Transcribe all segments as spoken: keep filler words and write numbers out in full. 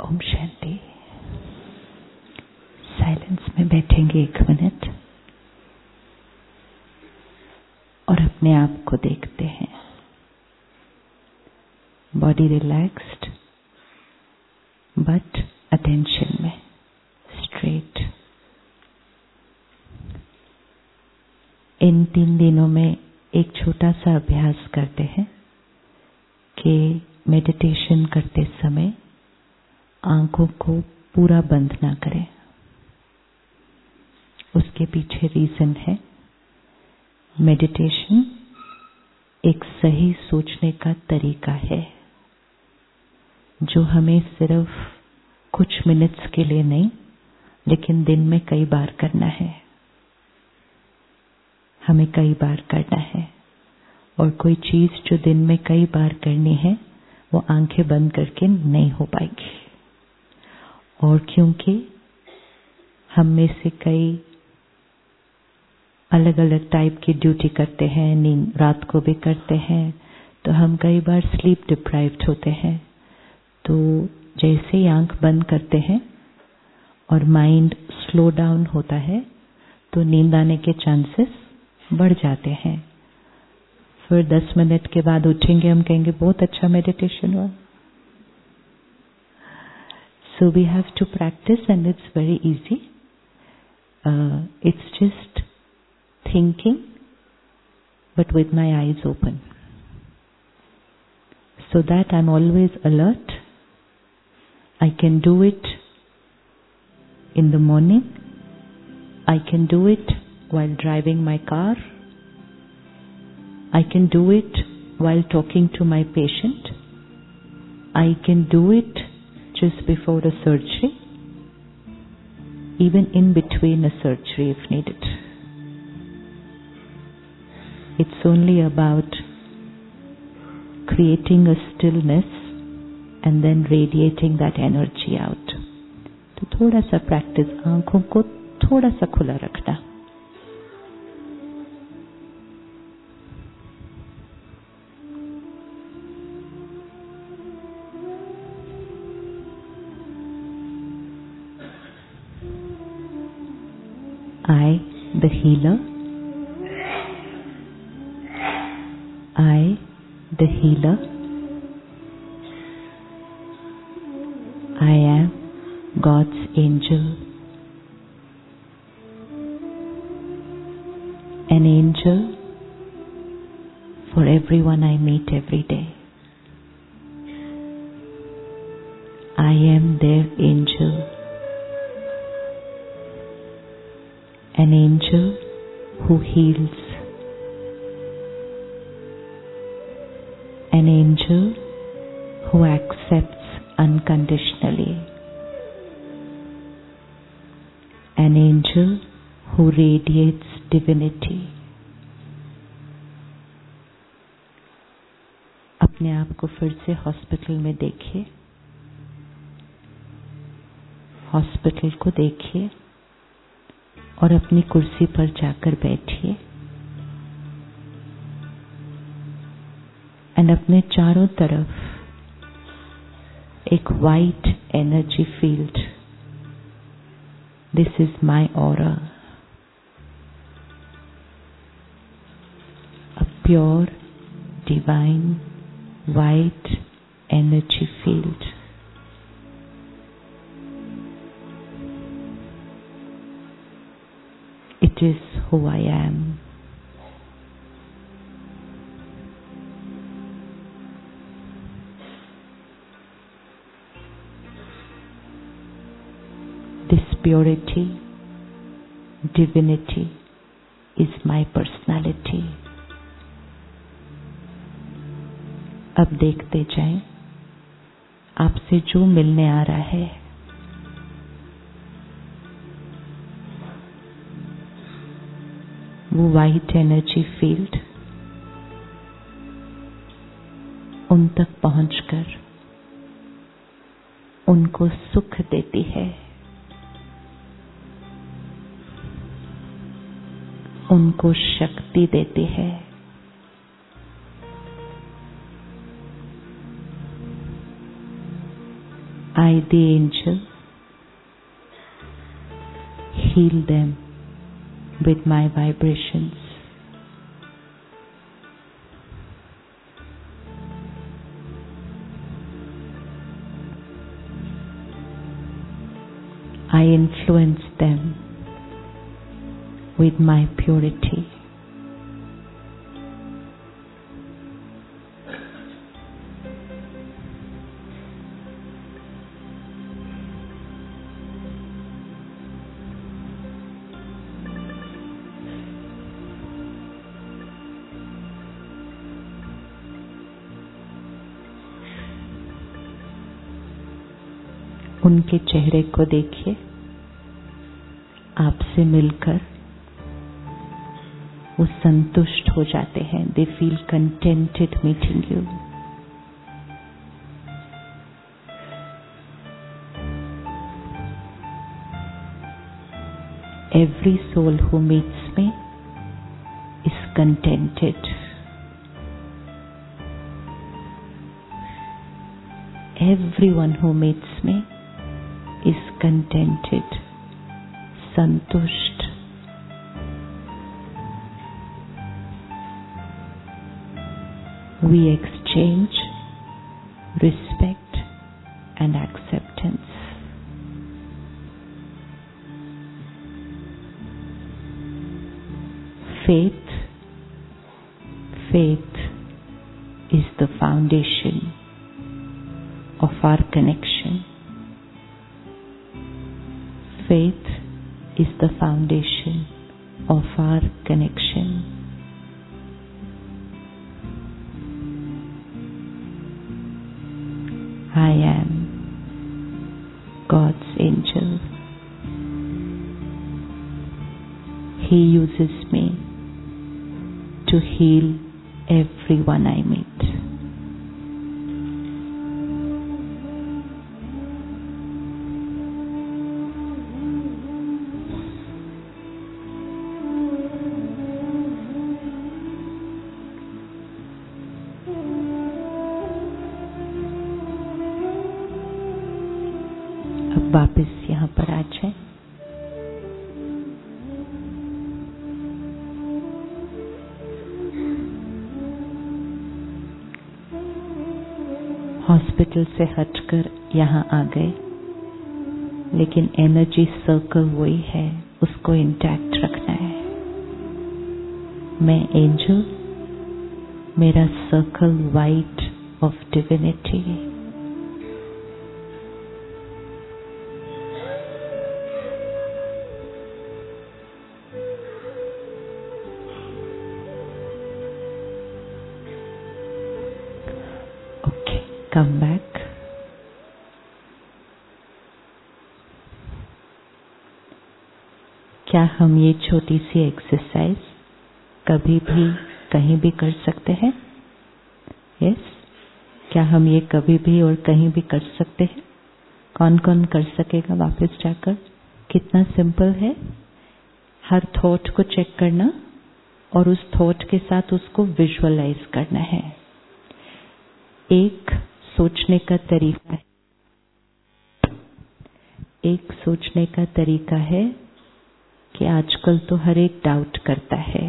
Om Shanti. Silence में बैठेंगे एक मिनट और अपने आप को देखते हैं। बॉडी रिलैक्स्ड बट अटेंशन में स्ट्रेट। इन तीन दिनों में एक छोटा सा अभ्यास करते हैं कि मेडिटेशन करते समय आंखों को पूरा बंद ना करें। उसके पीछे रीजन है, मेडिटेशन एक सही सोचने का तरीका है जो हमें सिर्फ कुछ मिनट्स के लिए नहीं लेकिन दिन में कई बार करना है। हमें कई बार करना है और कोई चीज जो दिन में कई बार करनी है वो आंखें बंद करके नहीं हो पाएगी। और क्योंकि हम में से कई अलग अलग टाइप की ड्यूटी करते हैं, नींद रात को भी करते हैं, तो हम कई बार स्लीप डिप्राइव्ड होते हैं। तो जैसे ही आंख बंद करते हैं और माइंड स्लो डाउन होता है तो नींद आने के चांसेस बढ़ जाते हैं। फिर दस मिनट के बाद उठेंगे, हम कहेंगे बहुत अच्छा मेडिटेशन हुआ। So we have to practice and it's very easy. Uh, it's just thinking but with my eyes open. So that I'm always alert. I can do it in the morning. I can do it while driving my car. I can do it while talking to my patient. I can do it just before a surgery, even in between a surgery if needed. It's only about creating a stillness and then radiating that energy out. तो थोड़ा सा practice, आंखों को थोड़ा सा खुला रखना। I, the healer, I, the healer, I am God's angel, an angel for everyone I meet every day. I am their angel. An angel who heals, an angel who accepts unconditionally, an angel who radiates divinity. अपने आप को फिर से hospital में देखिए, hospital को देखिए और अपनी कुर्सी पर जाकर बैठिए एंड अपने चारों तरफ एक white energy field, this is my aura, a pure divine white energy field. It is who I am. This purity, divinity is my personality. अब देखते जाएं, आपसे जो मिलने आ रहा है वो वाइट एनर्जी फील्ड उन तक पहुंचकर उनको सुख देती है, उनको शक्ति देती है, I, the angel, heal them with my vibrations. I influence them with my purity. उनके चेहरे को देखिए, आपसे मिलकर वो संतुष्ट हो जाते हैं. They feel contented meeting you. Every soul who meets me is contented. Everyone who meets me is contented, santusht. We exchange respect and acceptance. Faith, faith is the foundation of our connection. Faith is the foundation of our connection. I am God's angel. He uses me to heal everyone I meet. अब वापस यहाँ पर आ जाए. Hospital से हटकर यहाँ आ गए, लेकिन एनर्जी सर्कल वही है, उसको इंटैक्ट रखना है. मैं एंजल, मेरा circle white of divinity. Come back. क्या हम ये छोटी सी एक्सरसाइज कभी भी कहीं भी कर सकते हैं? Yes yes? क्या हम ये कभी भी और कहीं भी कर सकते हैं? कौन कौन कर सकेगा वापस जाकर? कितना सिंपल है. हर थॉट को चेक करना और उस थॉट के साथ उसको विजुअलाइज करना है. एक सोचने का तरीका है एक सोचने का तरीका है कि आजकल तो हर एक डाउट करता है.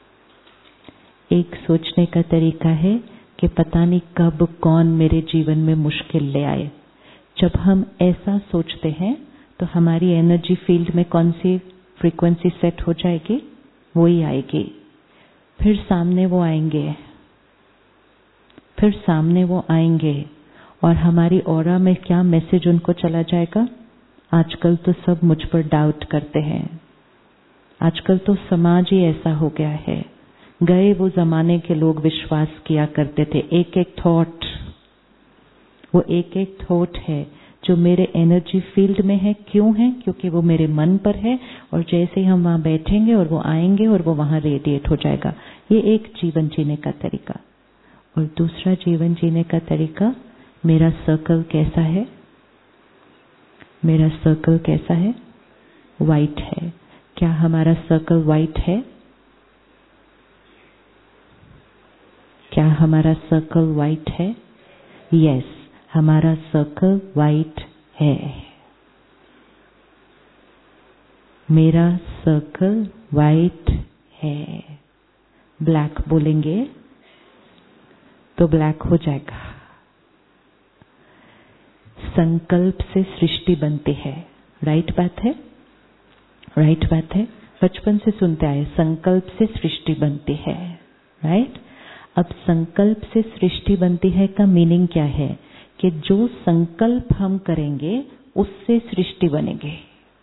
एक सोचने का तरीका है कि पता नहीं कब कौन मेरे जीवन में मुश्किल ले आए. जब हम ऐसा सोचते हैं तो हमारी एनर्जी फील्ड में कौन सी फ्रीक्वेंसी सेट हो जाएगी? वही आएगी. फिर सामने वो आएंगे फिर सामने वो आएंगे और हमारी ऑरा में क्या मैसेज उनको चला जाएगा? आजकल तो सब मुझ पर डाउट करते हैं. आजकल तो समाज ही ऐसा हो गया है. गए वो जमाने के लोग विश्वास किया करते थे. एक एक थॉट, वो एक एक थॉट है जो मेरे एनर्जी फील्ड में है. क्यों है? क्योंकि वो मेरे मन पर है और जैसे ही हम वहां बैठेंगे और वो आएंगे और वो वहां रेडिएट हो जाएगा. ये एक जीवन जीने का तरीका. और दूसरा जीवन जीने का तरीका, मेरा सर्कल कैसा है? मेरा सर्कल कैसा है? वाइट है. क्या हमारा सर्कल वाइट है? क्या हमारा सर्कल वाइट है? यस, हमारा सर्कल वाइट है। मेरा सर्कल वाइट है। ब्लैक बोलेंगे तो ब्लैक हो जाएगा। संकल्प से सृष्टि बनती है। राइट बात है, राइट बात है। बचपन से सुनते आए, संकल्प से सृष्टि बनती है। राइट। अब संकल्प से सृष्टि बनती है का मीनिंग क्या है कि जो संकल्प हम करेंगे उससे सृष्टि बनेगी।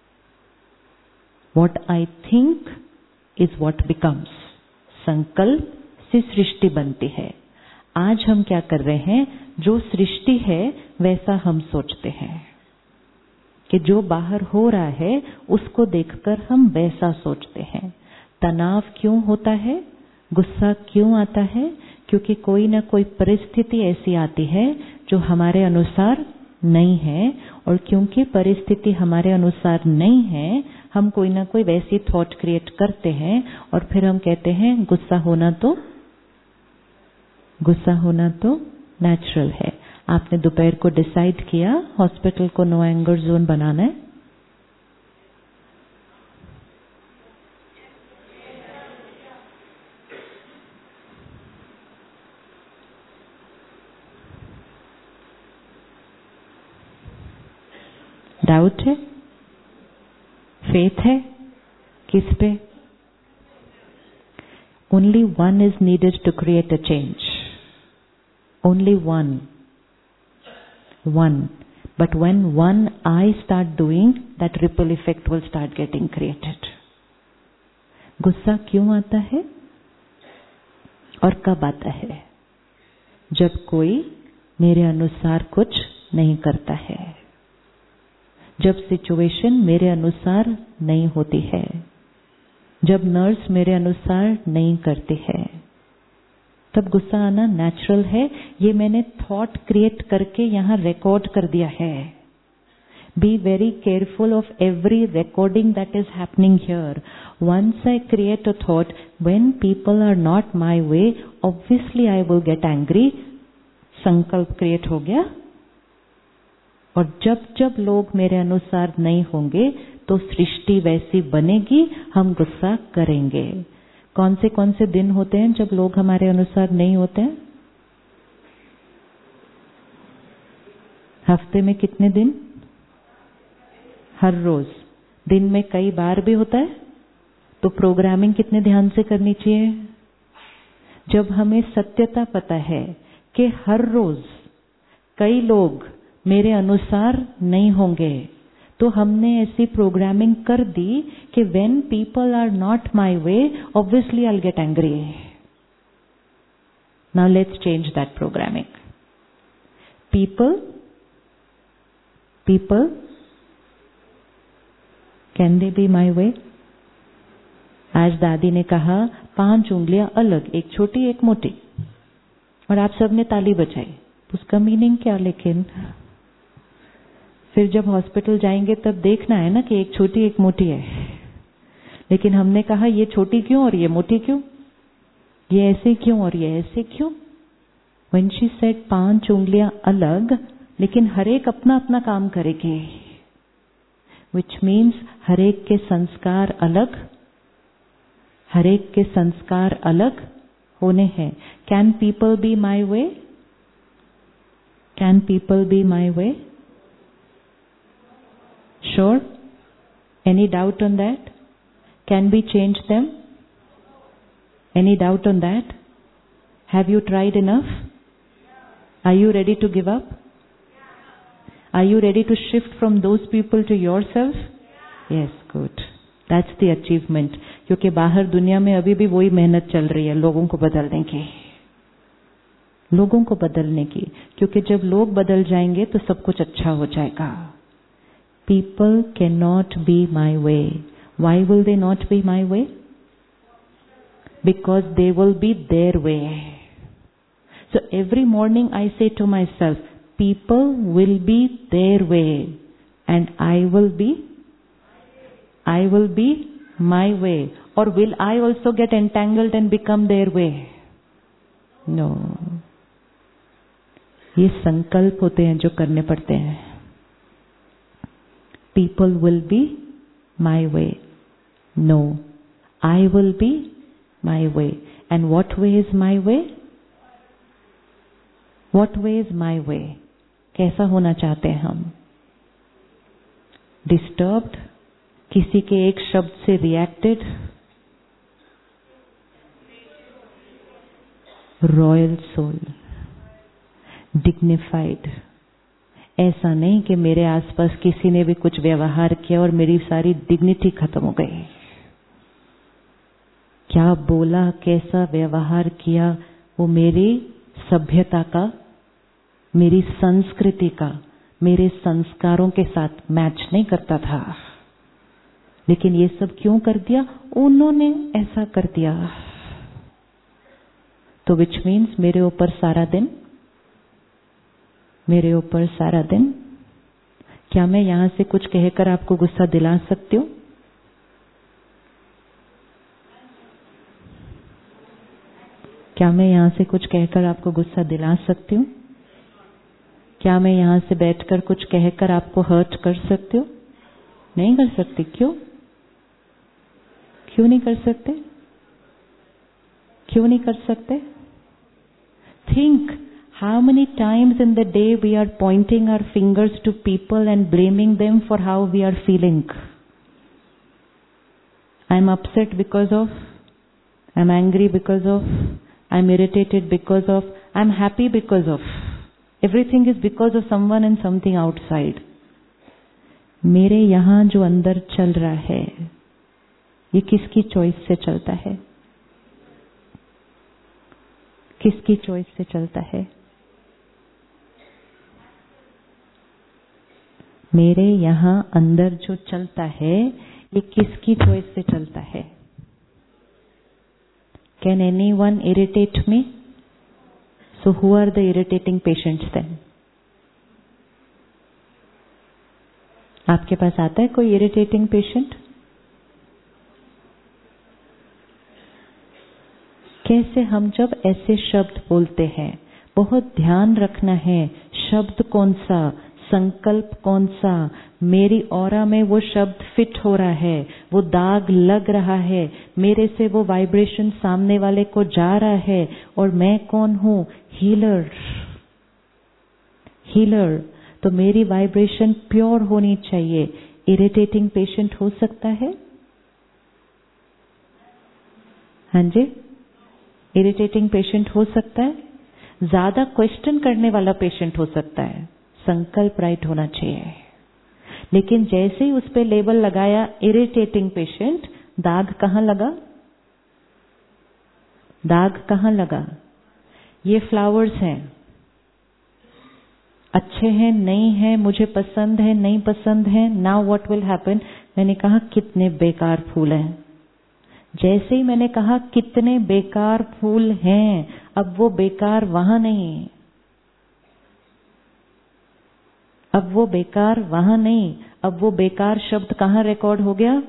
What I think is what becomes। संकल्प से सृष्टि बनती है। आज हम क्या कर रहे हैं, जो सृष्टि है वैसा हम सोचते हैं कि जो बाहर हो रहा है उसको देखकर हम वैसा सोचते हैं। तनाव क्यों होता है, गुस्सा क्यों आता है? क्योंकि कोई ना कोई परिस्थिति ऐसी आती है जो हमारे अनुसार नहीं है, और क्योंकि परिस्थिति हमारे अनुसार नहीं है, हम कोई ना कोई वैसी थॉट क्रिएट करते हैं और फिर हम कहते हैं गुस्सा होना तो गुस्सा होना तो नेचुरल है। आपने दोपहर को डिसाइड किया हॉस्पिटल को नो एंगर जोन बनाना है। डाउट है, फेथ है, किस पे? Only one is needed to create a change. Only one, one. But when one I start doing, that ripple effect will start getting created. गुस्सा क्यों आता है और कब आता है? जब कोई मेरे अनुसार कुछ नहीं करता है, जब सिचुएशन मेरे अनुसार नहीं होती है, जब नर्स मेरे अनुसार नहीं करती है, तब गुस्सा आना नेचुरल है। ये मैंने थॉट क्रिएट करके यहाँ रिकॉर्ड कर दिया है। Be very careful of every recording that is happening here. Once I create a thought, when people are not my way, obviously I will get angry. संकल्प क्रिएट हो गया, और जब जब लोग मेरे अनुसार नहीं होंगे तो सृष्टि वैसी बनेगी, हम गुस्सा करेंगे। कौन से कौन से दिन होते हैं जब लोग हमारे अनुसार नहीं होते हैं? हफ्ते में कितने दिन? हर रोज। दिन में कई बार भी होता है, तो प्रोग्रामिंग कितने ध्यान से करनी चाहिए? जब हमें सत्यता पता है कि हर रोज कई लोग मेरे अनुसार नहीं होंगे, तो हमने ऐसी प्रोग्रामिंग कर दी कि when people are not my way, obviously I will get angry. Now let's change that programming. People people can they be my way? आज दादी ने कहा पांच उंगलियां अलग, एक छोटी एक मोटी, और आप सबने ताली बजाई। उसका मीनिंग क्या? लेकिन फिर जब हॉस्पिटल जाएंगे तब देखना है ना कि एक छोटी एक मोटी है। लेकिन हमने कहा ये छोटी क्यों और ये मोटी क्यों, ये ऐसे क्यों और ये ऐसे क्यों? When she said पांच उंगलियां अलग, लेकिन हर एक अपना अपना काम करेगी, which means हर एक के संस्कार अलग, हर एक के संस्कार अलग होने हैं। Can people be my way? Can people be my way? Sure? Any doubt on that? Can we change them? Any doubt on that? Have you tried enough? Are you ready to give up? Are you ready to shift from those people to yourself? Yes, good. That's the achievement. क्योंकि बाहर दुनिया में अभी भी वही मेहनत चल रही है लोगों को बदलने की, लोगों को बदलने की। क्योंकि जब लोग बदल जाएंगे तो सब कुछ अच्छा हो जाएगा। People cannot be my way. Why will they not be my way? Because they will be their way. So every morning I say to myself, people will be their way and I will be, I will be my way. Or will I also get entangled and become their way? No. ये संकल्प होते हैं जो करने पड़ते हैं। people will be my way. No, I will be my way. And what way is my way? What way is my way? कैसा होना चाहते हैं हम? Disturbed? किसी के एक शब्द से reacted? Royal soul, dignified. ऐसा नहीं कि मेरे आसपास किसी ने भी कुछ व्यवहार किया और मेरी सारी डिग्निटी खत्म हो गई। क्या बोला, कैसा व्यवहार किया, वो मेरी सभ्यता का, मेरी संस्कृति का, मेरे संस्कारों के साथ मैच नहीं करता था। लेकिन ये सब क्यों कर दिया? उन्होंने ऐसा कर दिया। तो विच मीन्स मेरे ऊपर सारा दिन मेरे ऊपर सारा दिन क्या मैं यहां से कुछ कहकर आपको गुस्सा दिला सकती हूँ? क्या मैं यहां से कुछ कहकर आपको गुस्सा दिला सकती हूँ? क्या मैं यहां से बैठकर कुछ कहकर आपको हर्ट कर सकती हूँ? नहीं कर सकती। क्यों? क्यों नहीं कर सकते? क्यों नहीं कर सकते? Think how many times in the day we are pointing our fingers to people and blaming them for how we are feeling. I'm upset because of, I'm angry because of, I'm irritated because of, I'm happy because of. Everything is because of someone and something outside. मेरे यहाँ जो अंदर चल रहा है, ये किसकी choice से चलता है? किसकी चॉइस से चलता है? मेरे यहाँ अंदर जो चलता है, ये किसकी चॉइस से चलता है? Can anyone irritate me? So who are the irritating patients then? आपके पास आता है कोई इरिटेटिंग पेशेंट? कैसे हम जब ऐसे शब्द बोलते हैं, बहुत ध्यान रखना है शब्द कौन सा, संकल्प कौन सा, मेरी ऑरा में वो शब्द फिट हो रहा है, वो दाग लग रहा है, मेरे से वो वाइब्रेशन सामने वाले को जा रहा है, और मैं कौन हूं? हीलर। हीलर। तो मेरी वाइब्रेशन प्योर होनी चाहिए। इरिटेटिंग पेशेंट हो सकता है? हाँ जी, इरिटेटिंग पेशेंट हो सकता है। ज्यादा क्वेश्चन करने वाला पेशेंट हो सकता है। संकल्प राइट होना चाहिए। लेकिन जैसे ही उस पे लेबल लगाया इरिटेटिंग पेशेंट, दाग कहां लगा? दाग कहां लगा? ये फ्लावर्स हैं, अच्छे हैं, नहीं है, मुझे पसंद है, नहीं पसंद है, नाउ व्हाट विल हैपन? मैंने कहा कितने बेकार फूल हैं। जैसे ही मैंने कहा कितने बेकार फूल हैं, अब वो बेकार वहां नहीं, अब वो बेकार वहां नहीं, अब वो बेकार शब्द कहां रिकॉर्ड हो गया?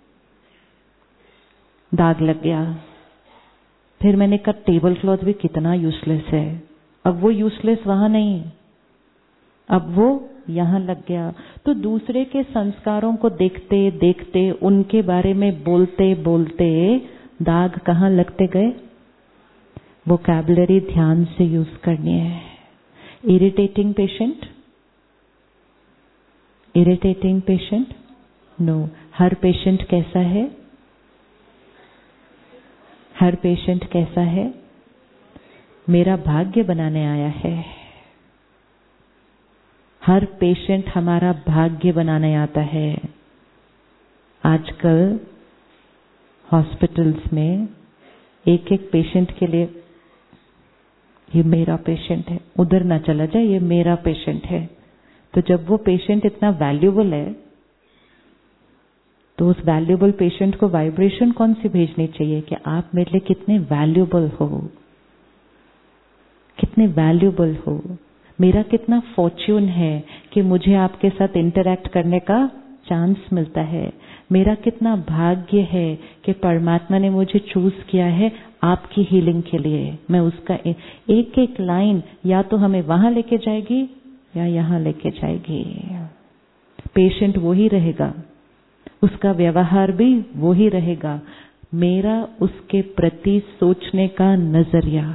दाग लग गया। फिर मैंने कहा टेबल क्लॉथ भी कितना यूजलेस है, अब वो यूजलेस वहां नहीं, अब वो यहां लग गया। तो दूसरे के संस्कारों को देखते देखते, उनके बारे में बोलते बोलते दाग कहां लगते गए? वोकैबुलरी ध्यान से यूज करनी है। Irritating patient, irritating patient no. हर पेशेंट कैसा है? हर पेशेंट कैसा है? मेरा भाग्य बनाने आया है। हर पेशेंट हमारा भाग्य बनाने आता है। आजकल हॉस्पिटल्स में एक एक पेशेंट के लिए, ये मेरा पेशेंट है, उधर ना चला जाए, ये मेरा पेशेंट है। तो जब वो पेशेंट इतना वैल्यूबल है, तो उस वैल्यूबल पेशेंट को वाइब्रेशन कौन सी भेजनी चाहिए कि आप मेरे लिए कितने वैल्यूबल हो, कितने वैल्यूबल हो, मेरा कितना फॉर्च्यून है कि मुझे आपके साथ इंटरैक्ट करने का चांस मिलता है, मेरा कितना भाग्य है कि परमात्मा ने मुझे चूज किया है आपकी हीलिंग के लिए। मैं उसका एक एक लाइन या तो हमें वहां लेके जाएगी या यहां लेके जाएगी। पेशेंट वो ही रहेगा, उसका व्यवहार भी वो ही रहेगा, मेरा उसके प्रति सोचने का नजरिया।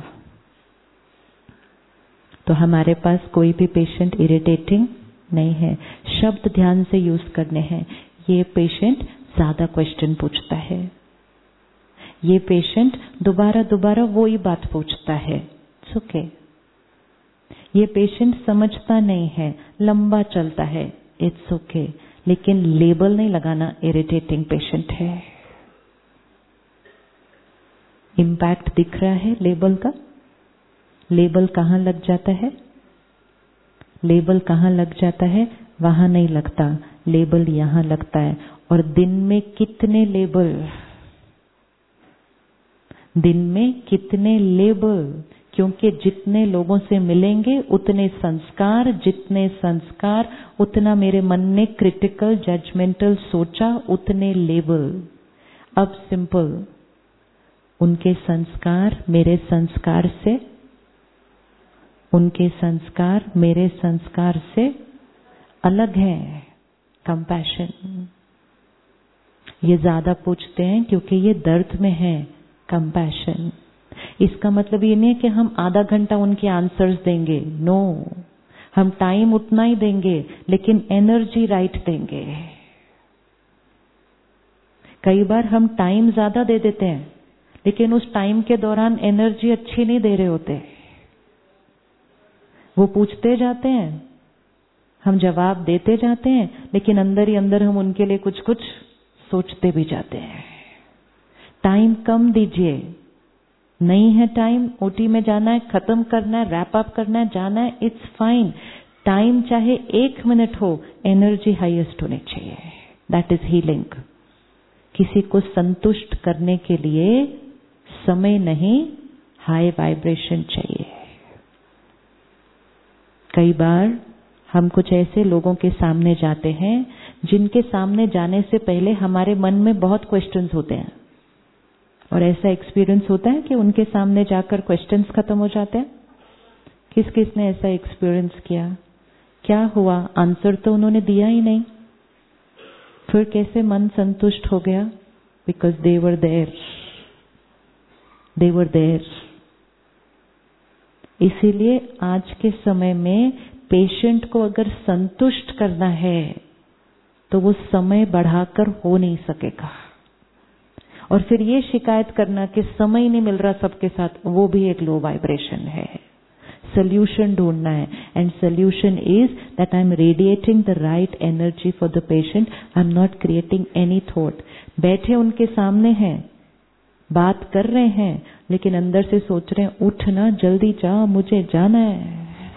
तो हमारे पास कोई भी पेशेंट इरिटेटिंग नहीं है। शब्द ध्यान से यूज करने हैं। ये पेशेंट ज्यादा क्वेश्चन पूछता है, ये पेशेंट दोबारा दोबारा वो ही बात पूछता है, इट्स ओके। ये पेशेंट समझता नहीं है, लंबा चलता है, इट्स ओके। लेकिन लेबल नहीं लगाना इरिटेटिंग पेशेंट है। इम्पैक्ट दिख रहा है लेबल का? लेबल कहाँ लग जाता है? लेबल कहाँ लग जाता है? वहां नहीं लगता, लेबल यहां लगता है। और दिन में कितने लेबल, दिन में कितने लेबल, क्योंकि जितने लोगों से मिलेंगे उतने संस्कार, जितने संस्कार उतना मेरे मन ने क्रिटिकल जजमेंटल सोचा, उतने लेबल। अब सिंपल, उनके संस्कार मेरे संस्कार से, उनके संस्कार मेरे संस्कार से अलग है। कंपैशन, ये ज्यादा पूछते हैं क्योंकि ये दर्द में है। कंपैशन, इसका मतलब ये नहीं है कि हम आधा घंटा उनके आंसर्स देंगे, नो, हम टाइम उतना ही देंगे लेकिन एनर्जी राइट देंगे। कई बार हम टाइम ज्यादा दे देते हैं लेकिन उस टाइम के दौरान एनर्जी अच्छी नहीं दे रहे होते। वो पूछते जाते हैं, हम जवाब देते जाते हैं, लेकिन अंदर ही अंदर हम उनके लिए कुछ कुछ सोचते भी जाते हैं। टाइम कम दीजिए, नहीं है टाइम, ओटी में जाना है, खत्म करना है, रैप अप करना है, जाना है, इट्स फाइन। टाइम चाहे एक मिनट हो, एनर्जी हाईएस्ट होनी चाहिए। That is healing. किसी को संतुष्ट करने के लिए समय नहीं, हाई वाइब्रेशन चाहिए। कई बार हम कुछ ऐसे लोगों के सामने जाते हैं जिनके सामने जाने से पहले हमारे मन में बहुत क्वेश्चंस होते हैं, और ऐसा एक्सपीरियंस होता है कि उनके सामने जाकर क्वेश्चंस खत्म हो जाते हैं। किस किस ने ऐसा एक्सपीरियंस किया? क्या हुआ? आंसर तो उन्होंने दिया ही नहीं, फिर कैसे मन संतुष्ट हो गया? Because they were there, they were there. इसीलिए आज के समय में पेशेंट को अगर संतुष्ट करना है तो वो समय बढ़ाकर हो नहीं सकेगा। और फिर ये शिकायत करना कि समय नहीं मिल रहा सबके साथ, वो भी एक लो वाइब्रेशन है। सोल्यूशन ढूंढना है, and solution is that I am radiating the right energy for the patient, I am not creating any thought. बैठे उनके सामने हैं, बात कर रहे हैं, लेकिन अंदर से सोच रहे हैं उठना, जल्दी जा, मुझे जाना है।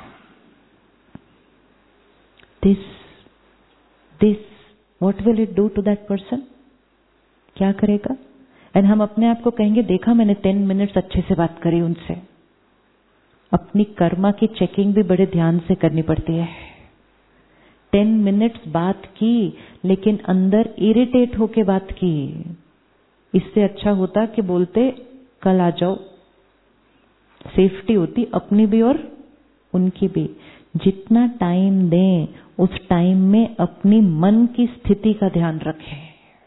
This this what will it do to that person? क्या करेगा? एंड हम अपने आप को कहेंगे देखा मैंने टेन मिनट्स अच्छे से बात करी उनसे। अपनी कर्मा की चेकिंग भी बड़े ध्यान से करनी पड़ती है। टेन मिनट्स बात की लेकिन अंदर इरिटेट होके बात की, इससे अच्छा होता कि बोलते कल आ जाओ। सेफ्टी होती अपनी भी और उनकी भी। जितना टाइम दें उस टाइम में अपनी मन की स्थिति का ध्यान रखें।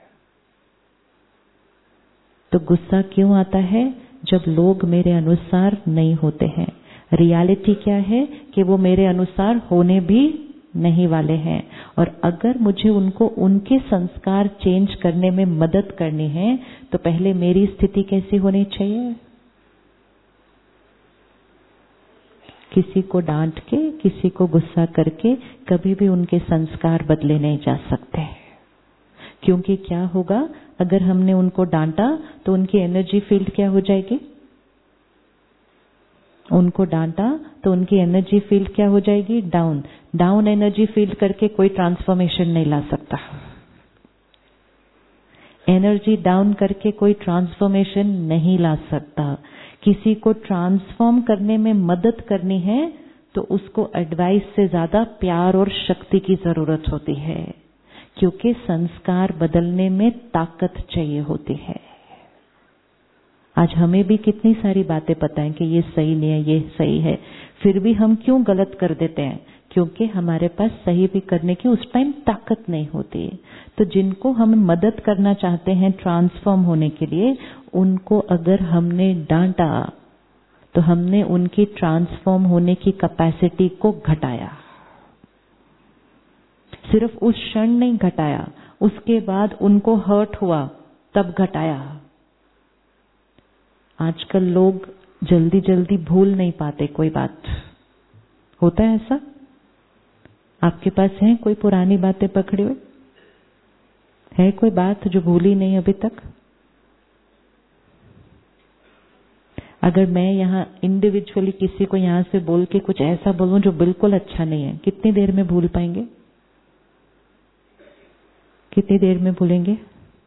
तो गुस्सा क्यों आता है? जब लोग मेरे अनुसार नहीं होते हैं। रियलिटी क्या है कि वो मेरे अनुसार होने भी नहीं वाले हैं, और अगर मुझे उनको उनके संस्कार चेंज करने में मदद करनी है तो पहले मेरी स्थिति कैसी होनी चाहिए? किसी को डांट के, किसी को गुस्सा करके कभी भी उनके संस्कार बदले नहीं जा सकते। क्योंकि क्या होगा, अगर हमने उनको डांटा तो उनकी एनर्जी फील्ड क्या हो जाएगी? उनको डांटा तो उनकी एनर्जी फील्ड क्या हो जाएगी? डाउन। डाउन एनर्जी फील्ड करके कोई ट्रांसफॉर्मेशन नहीं ला सकता। एनर्जी डाउन करके कोई ट्रांसफॉर्मेशन नहीं ला सकता। किसी को ट्रांसफॉर्म करने में मदद करनी है तो उसको एडवाइस से ज्यादा प्यार और शक्ति की जरूरत होती है, क्योंकि संस्कार बदलने में ताकत चाहिए होती है। आज हमें भी कितनी सारी बातें पता है कि ये सही नहीं है, ये सही है, फिर भी हम क्यों गलत कर देते हैं? क्योंकि हमारे पास सही भी करने की उस टाइम ताकत नहीं होती। तो जिनको हम मदद करना चाहते हैं ट्रांसफॉर्म होने के लिए, उनको अगर हमने डांटा तो हमने उनकी ट्रांसफॉर्म होने की कैपेसिटी को घटाया। सिर्फ उस क्षण नहीं घटाया, उसके बाद उनको हर्ट हुआ तब घटाया। आजकल लोग जल्दी जल्दी भूल नहीं पाते कोई बात। होता है ऐसा? आपके पास है कोई पुरानी बातें पकड़ी हुई? है कोई बात जो भूली नहीं अभी तक? अगर मैं यहाँ इंडिविजुअली किसी को यहाँ से बोल के कुछ ऐसा बोलूं जो बिल्कुल अच्छा नहीं है, कितनी देर में भूल पाएंगे? कितनी देर में भूलेंगे?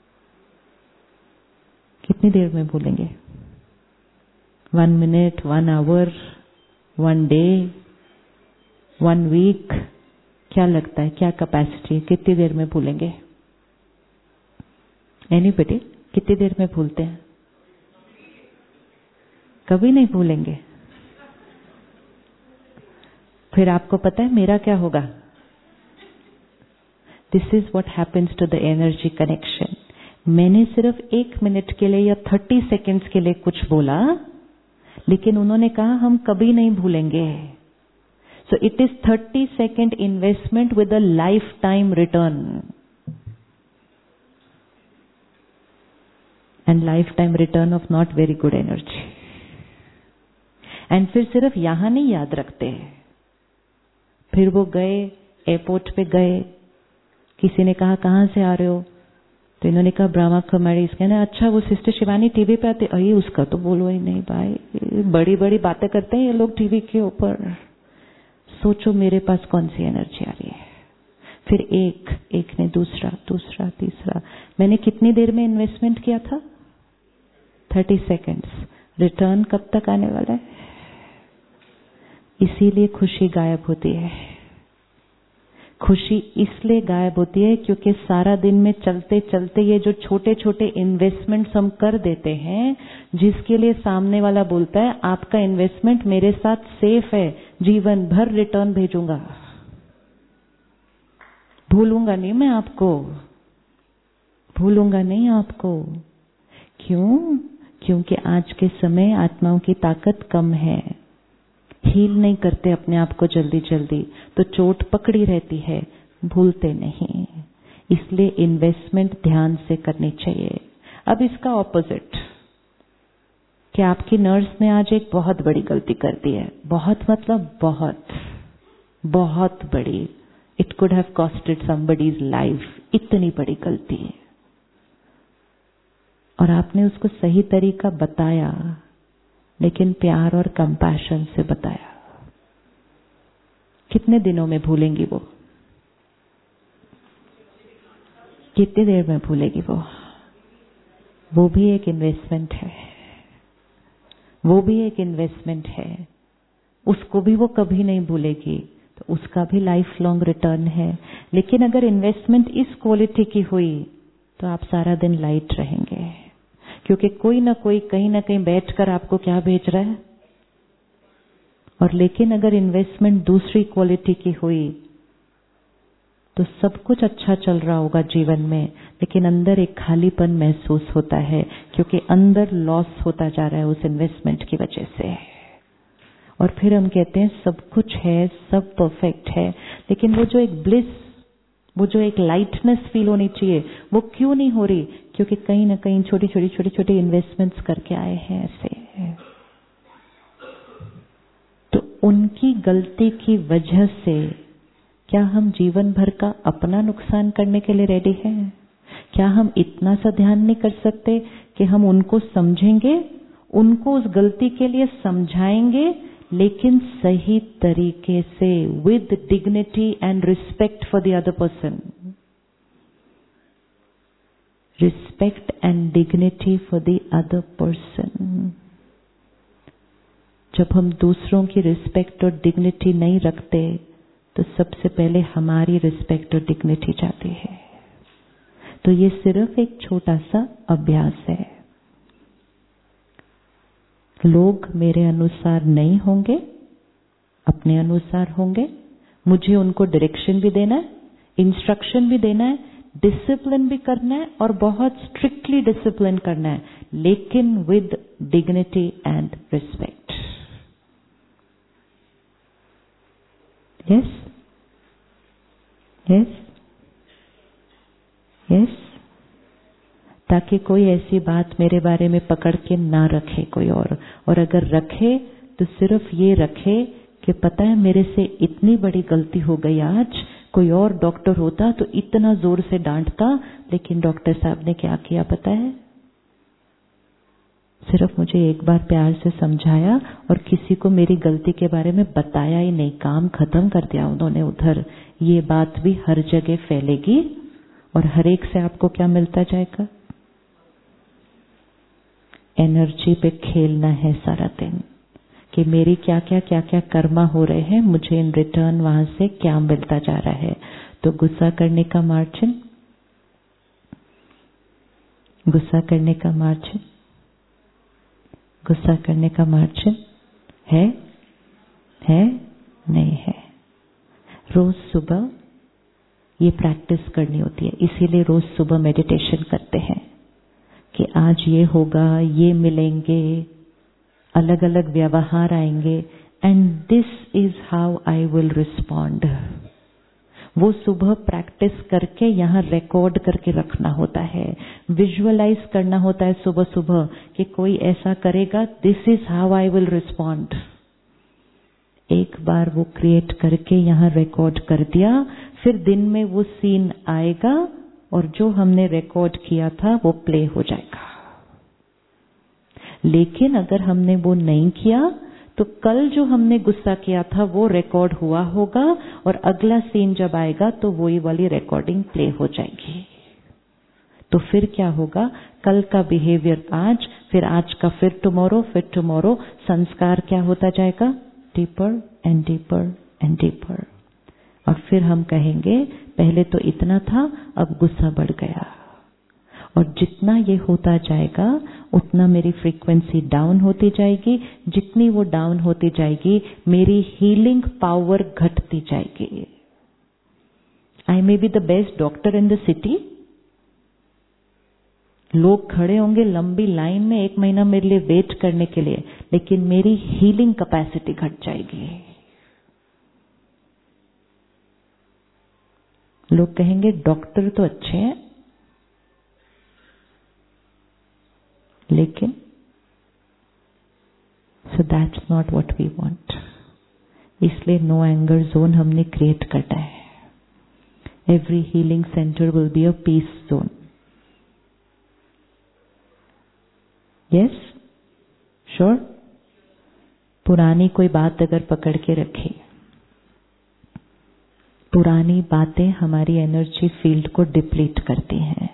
कितनी देर में भूलेंगे? One minute, one hour, one day, one week? क्या लगता है, क्या कैपेसिटी है, कितनी देर में भूलेंगे? एनीबॉडी? कितनी देर में भूलते हैं? कभी नहीं भूलेंगे। फिर आपको पता है मेरा क्या होगा? This is what happens to the energy connection. मैंने सिर्फ एक मिनट के लिए या थर्टी सेकेंड्स के लिए कुछ बोला, लेकिन उन्होंने कहा हम कभी नहीं भूलेंगे। So it is thirty second investment with a life time return, and life time return of not very good energy. And फिर सिर्फ यहां नहीं याद रखते, फिर वो गए एयरपोर्ट पे गए, किसी ने कहा कहां से आ रहे हो, तो इन्होंने कहा ब्रह्मा कुमारीज। कहने अच्छा वो सिस्टर शिवानी टीवी पे आते, अरे उसका तो बोलो ही नहीं भाई, बड़ी बड़ी बातें करते हैं ये लोग टीवी के ऊपर। सोचो मेरे पास कौन सी एनर्जी आ रही है। फिर एक एक ने दूसरा दूसरा तीसरा। मैंने कितनी देर में इन्वेस्टमेंट किया था? Thirty seconds. रिटर्न कब तक आने वाला है? इसीलिए खुशी गायब होती है। खुशी इसलिए गायब होती है क्योंकि सारा दिन में चलते चलते ये जो छोटे छोटे इन्वेस्टमेंट्स हम कर देते हैं, जिसके लिए सामने वाला बोलता है आपका इन्वेस्टमेंट मेरे साथ सेफ है, जीवन भर रिटर्न भेजूंगा, भूलूंगा नहीं मैं आपको, भूलूंगा नहीं आपको। क्यों? क्योंकि आज के समय आत्माओं की ताकत कम है, हील नहीं करते अपने आप को जल्दी जल्दी, तो चोट पकड़ी रहती है, भूलते नहीं। इसलिए इन्वेस्टमेंट ध्यान से करनी चाहिए। अब इसका ऑपोजिट, कि आपकी नर्स ने आज एक बहुत बड़ी गलती कर दी है, बहुत मतलब बहुत बहुत बड़ी, it could have costed somebody's life, इतनी बड़ी गलती है, और आपने उसको सही तरीका बताया, लेकिन प्यार और कंपैशन से बताया। कितने दिनों में भूलेंगी वो? कितनी देर में भूलेगी वो? वो भी एक इन्वेस्टमेंट है, वो भी एक इन्वेस्टमेंट है। उसको भी वो कभी नहीं भूलेगी, तो उसका भी लाइफ लॉन्ग रिटर्न है। लेकिन अगर इन्वेस्टमेंट इस क्वालिटी की हुई तो आप सारा दिन लाइट रहेंगे, क्योंकि कोई ना कोई कहीं ना कहीं बैठकर आपको क्या भेज रहा है। और लेकिन अगर इन्वेस्टमेंट दूसरी क्वालिटी की हुई तो सब कुछ अच्छा चल रहा होगा जीवन में, लेकिन अंदर एक खालीपन महसूस होता है, क्योंकि अंदर लॉस होता जा रहा है उस इन्वेस्टमेंट की वजह से। और फिर हम कहते हैं सब कुछ है, सब परफेक्ट है, लेकिन वो जो एक ब्लिस, वो जो एक लाइटनेस फील होनी चाहिए, वो क्यों नहीं हो रही? क्योंकि कहीं ना कहीं छोटी छोटी छोटी छोटी इन्वेस्टमेंट्स करके आए हैं ऐसे। तो उनकी गलती की वजह से क्या हम जीवन भर का अपना नुकसान करने के लिए रेडी हैं? क्या हम इतना सा ध्यान नहीं कर सकते कि हम उनको समझेंगे, उनको उस गलती के लिए समझाएंगे, लेकिन सही तरीके से, with dignity and respect for the other person. Respect and dignity for the other person. जब हम दूसरों की रिस्पेक्ट और डिग्निटी नहीं रखते, तो सबसे पहले हमारी रिस्पेक्ट और डिग्निटी जाती है। तो ये सिर्फ एक छोटा सा अभ्यास है। लोग मेरे अनुसार नहीं होंगे, अपने अनुसार होंगे, मुझे उनको डायरेक्शन भी देना है, इंस्ट्रक्शन भी देना है, डिसिप्लिन भी करना है और बहुत स्ट्रिक्टली डिसिप्लिन करना है, लेकिन with dignity and respect. Yes yes yes, ताकि कोई ऐसी बात मेरे बारे में पकड़ के ना रखे कोई और, और अगर रखे तो सिर्फ ये रखे कि पता है मेरे से इतनी बड़ी गलती हो गई आज, कोई और डॉक्टर होता तो इतना जोर से डांटता, लेकिन डॉक्टर साहब ने क्या किया पता है, सिर्फ मुझे एक बार प्यार से समझाया और किसी को मेरी गलती के बारे में बताया ही नहीं, काम खत्म कर दिया उन्होंने उधर। ये बात भी हर जगह फैलेगी और हर एक से आपको क्या मिलता जाएगा, एनर्जी पे खेलना है सारा दिन कि मेरी क्या क्या क्या क्या कर्मा हो रहे हैं, मुझे इन रिटर्न वहां से क्या मिलता जा रहा है। तो गुस्सा करने का मार्जिन, गुस्सा करने का मार्जिन, गुस्सा करने का मार्जिन है है नहीं है। रोज सुबह ये प्रैक्टिस करनी होती है, इसीलिए रोज सुबह मेडिटेशन करते हैं कि आज ये होगा, ये मिलेंगे, अलग अलग व्यवहार आएंगे, and this is how I will respond. वो सुबह प्रैक्टिस करके यहाँ रिकॉर्ड करके रखना होता है, विजुअलाइज करना होता है सुबह सुबह कि कोई ऐसा करेगा, this is how I will respond. एक बार वो क्रिएट करके यहाँ रिकॉर्ड कर दिया, फिर दिन में वो सीन आएगा और जो हमने रिकॉर्ड किया था वो प्ले हो जाएगा। लेकिन अगर हमने वो नहीं किया तो कल जो हमने गुस्सा किया था वो रिकॉर्ड हुआ होगा और अगला सीन जब आएगा तो वही वाली रिकॉर्डिंग प्ले हो जाएगी। तो फिर क्या होगा, कल का बिहेवियर आज, फिर आज का फिर टुमारो, फिर टुमारो, संस्कार क्या होता जाएगा, deeper and deeper and deeper. और फिर हम कहेंगे पहले तो इतना था, अब गुस्सा बढ़ गया। और जितना ये होता जाएगा उतना मेरी फ्रीक्वेंसी डाउन होती जाएगी, जितनी वो डाउन होती जाएगी मेरी हीलिंग पावर घटती जाएगी। I may be the best doctor in the city, लोग खड़े होंगे लंबी लाइन में एक महीना मेरे लिए वेट करने के लिए, लेकिन मेरी हीलिंग कैपेसिटी घट जाएगी। लोग कहेंगे डॉक्टर तो अच्छे हैं, लेकिन so that's not what we want. इसलिए नो एंगर जोन हमने क्रिएट करना है। Every healing centre will be a peace zone. Yes sure. पुरानी कोई बात अगर पकड़ के रखे, पुरानी बातें हमारी एनर्जी फील्ड को डिप्लीट करती हैं।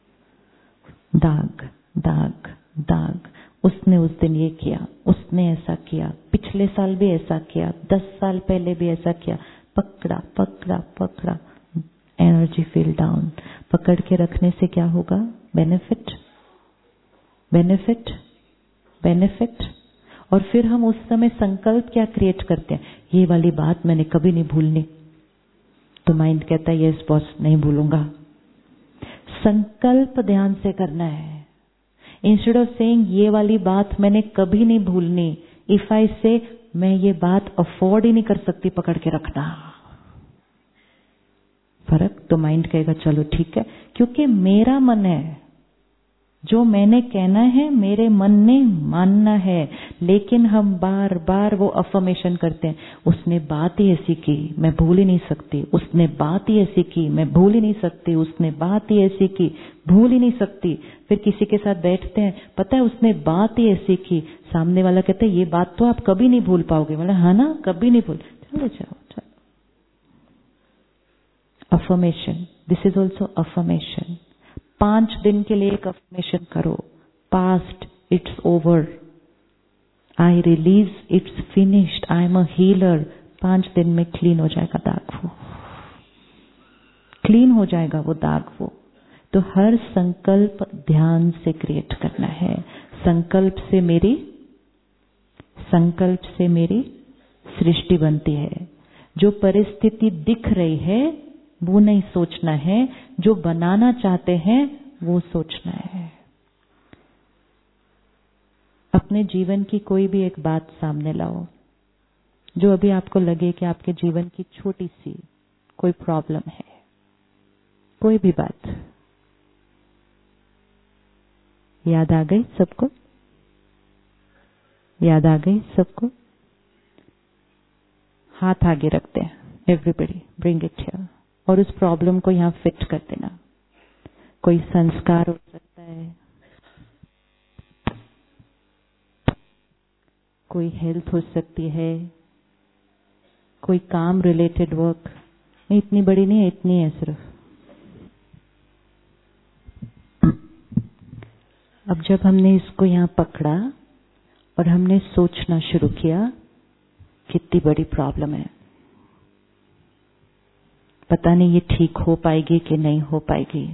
दाग दाग दाग, उसने उस दिन ये किया, उसने ऐसा किया, पिछले साल भी ऐसा किया, दस साल पहले भी ऐसा किया, पकड़ा पकड़ा पकड़ा, एनर्जी फील्ड डाउन। पकड़ के रखने से क्या होगा, बेनिफिट बेनिफिट बेनिफिट। और फिर हम उस समय संकल्प क्या क्रिएट करते हैं, ये वाली बात मैंने कभी नहीं भूलनी, तो माइंड कहता है यस बॉस नहीं भूलूंगा। संकल्प ध्यान से करना है। इंस्टेड ऑफ सेइंग ये वाली बात मैंने कभी नहीं भूलनी, इफ आई से मैं ये बात अफोर्ड ही नहीं कर सकती पकड़ के रखना, फर्क। तो माइंड कहेगा चलो ठीक है, क्योंकि मेरा मन है, जो मैंने कहना है मेरे मन ने मानना है। लेकिन हम बार बार वो अफर्मेशन करते हैं, उसने बात ही ऐसी की मैं भूल ही नहीं सकती, उसने बात ही ऐसी की मैं भूल ही नहीं सकती, उसने बात ही ऐसी की भूल ही नहीं सकती। फिर किसी के साथ बैठते हैं, पता है उसने बात ही ऐसी की, सामने वाला कहते हैं ये बात तो आप कभी नहीं भूल पाओगे, मतलब हाँ ना कभी नहीं भूल, चलो जाओ चलो। Affirmation, this is also affirmation. पांच दिन के लिए एक अफर्मेशन करो, past it's over, I release it's finished, I am a healer. पांच दिन में क्लीन हो जाएगा दाग, वो क्लीन हो जाएगा वो दाग वो। तो हर संकल्प ध्यान से क्रिएट करना है। संकल्प से मेरी संकल्प से मेरी सृष्टि बनती है, जो परिस्थिति दिख रही है वो नहीं सोचना है, जो बनाना चाहते हैं वो सोचना है। अपने जीवन की कोई भी एक बात सामने लाओ जो अभी आपको लगे कि आपके जीवन की छोटी सी कोई प्रॉब्लम है, कोई भी बात याद आ गई सबको? याद आ गई सबको? हाथ आगे रखते हैं, एवरीबडी ब्रिंग इट हियर, और उस प्रॉब्लम को यहां फिट कर देना। कोई संस्कार हो सकता है, कोई हेल्थ हो सकती है, कोई काम रिलेटेड वर्क, नहीं इतनी बड़ी नहीं है, इतनी है सिर्फ। अब जब हमने इसको यहां पकड़ा और हमने सोचना शुरू किया कितनी बड़ी प्रॉब्लम है, पता नहीं ये ठीक हो पाएगी कि नहीं हो पाएगी,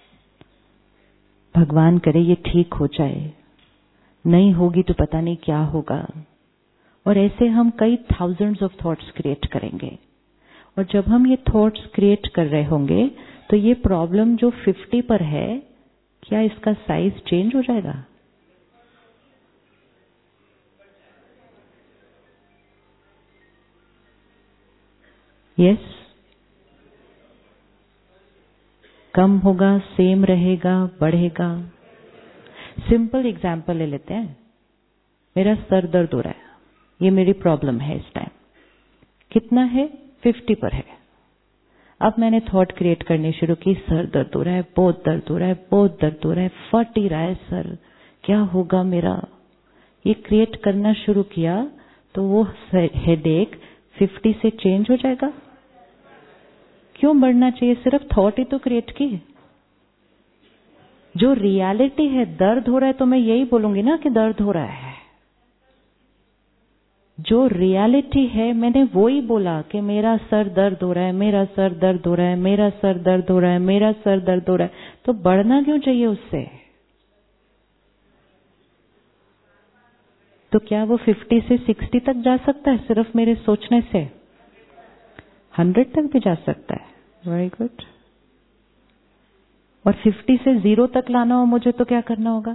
भगवान करे ये ठीक हो जाए, नहीं होगी तो पता नहीं क्या होगा। और ऐसे हम कई थाउजेंड्स ऑफ थॉट्स क्रिएट करेंगे, और जब हम ये थॉट्स क्रिएट कर रहे होंगे तो ये प्रॉब्लम जो फिफ्टी पर है, क्या इसका साइज चेंज हो जाएगा? Yes yes? कम होगा, सेम रहेगा, बढ़ेगा? सिंपल एग्जाम्पल ले लेते हैं। मेरा सर दर्द हो रहा है, ये मेरी प्रॉब्लम है इस टाइम। कितना है? फिफ्टी पर है। अब मैंने थॉट क्रिएट करनी शुरू की, सर दर्द हो रहा है, बहुत दर्द हो रहा है, बहुत दर्द हो रहा है, फट ही रहा है सर, क्या होगा मेरा? ये क्रिएट करना शुरू किया तो वो हेडेक फिफ्टी से चेंज हो जाएगा? क्यों बढ़ना चाहिए? सिर्फ थॉट ही तो क्रिएट की। जो रियलिटी है, दर्द हो रहा है तो मैं यही बोलूंगी ना कि दर्द हो रहा है। जो रियलिटी है मैंने वो ही बोला कि मेरा सर दर्द हो रहा है, मेरा सर दर्द हो रहा है, मेरा सर दर्द हो रहा है, मेरा सर दर्द हो रहा है। तो बढ़ना क्यों चाहिए उससे? तो क्या वो फिफ्टी से सिक्सटी तक जा सकता है सिर्फ मेरे सोचने से? हंड्रेड तक भी जा सकता है। Very good. और फिफ्टी से जीरो तक लाना हो मुझे तो क्या करना होगा?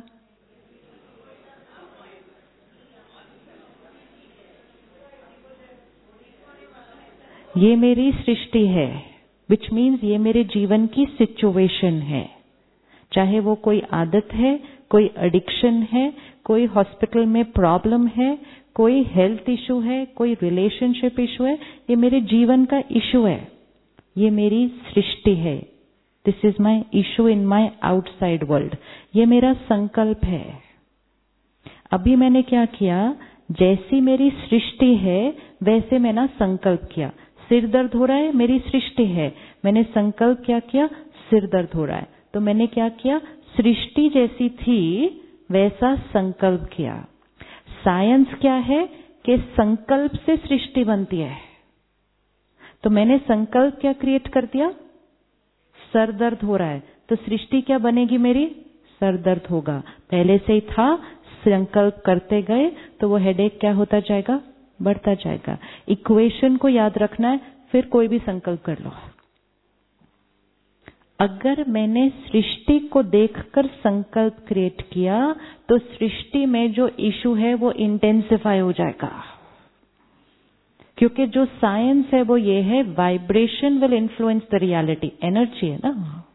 ये मेरी सृष्टि है, विच मीन्स ये मेरे जीवन की सिचुएशन है। चाहे वो कोई आदत है, कोई एडिक्शन है, कोई हॉस्पिटल में प्रॉब्लम है, कोई हेल्थ इशू है, कोई रिलेशनशिप इशू है, ये मेरे जीवन का इशू है। ये मेरी सृष्टि है। This is my issue in my outside world. ये मेरा संकल्प है। अभी मैंने क्या किया? जैसी मेरी सृष्टि है वैसे मैंने संकल्प किया। सिर दर्द हो रहा है, मेरी सृष्टि है, मैंने संकल्प क्या किया? सिर दर्द हो रहा है, तो मैंने क्या किया? सृष्टि जैसी थी वैसा संकल्प किया। साइंस क्या है कि संकल्प से सृष्टि बनती है। तो मैंने संकल्प क्या क्रिएट कर दिया? सर दर्द हो रहा है, तो सृष्टि क्या बनेगी मेरी? सर दर्द होगा। पहले से ही था, संकल्प करते गए तो वो हेडेक क्या होता जाएगा? बढ़ता जाएगा। इक्वेशन को याद रखना है, फिर कोई भी संकल्प कर लो। अगर मैंने सृष्टि को देखकर संकल्प क्रिएट किया तो सृष्टि में जो इशू है वो इंटेंसिफाई हो जाएगा। क्योंकि जो साइंस है वो ये है, vibration will influence the reality. Energy है ना।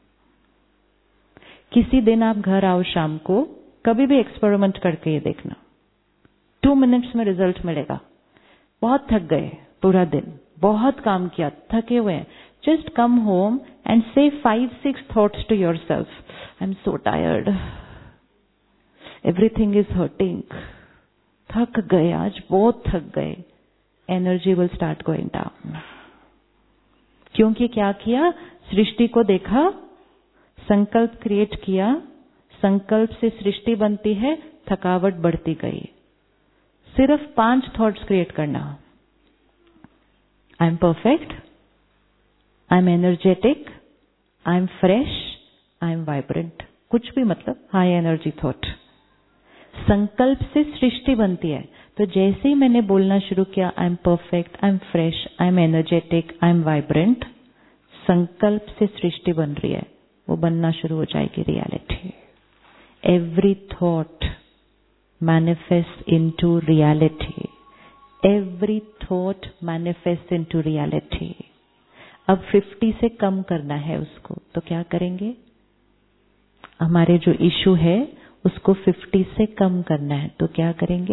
किसी दिन आप घर आओ शाम को, कभी भी एक्सपेरिमेंट करके ये देखना, टू मिनट्स में रिजल्ट मिलेगा। बहुत थक गए पूरा दिन, बहुत काम किया, थके हुए हैं, just come home and say five six thoughts to yourself, I am so tired, everything is hurting, थक गए, आज बहुत थक गए। Energy will start going down. क्योंकि क्या किया? सृष्टि को देखा, संकल्प क्रिएट किया, संकल्प से सृष्टि बनती है, थकावट बढ़ती गई। सिर्फ पांच थॉट्स क्रिएट करना। I am perfect, I am energetic, I am fresh, I am vibrant, कुछ भी, मतलब हाई एनर्जी थॉट। संकल्प से सृष्टि बनती है, तो जैसे ही मैंने बोलना शुरू किया, I am perfect, I am fresh, I am energetic, I am vibrant, संकल्प से सृष्टि बन रही है, वो बनना शुरू हो जाएगी reality. Every thought manifest into reality, every thought manifest into reality. अब फिफ्टी से कम करना है उसको, तो क्या करेंगे? हमारे जो इशू है उसको फिफ्टी से कम करना है, तो क्या करेंगे?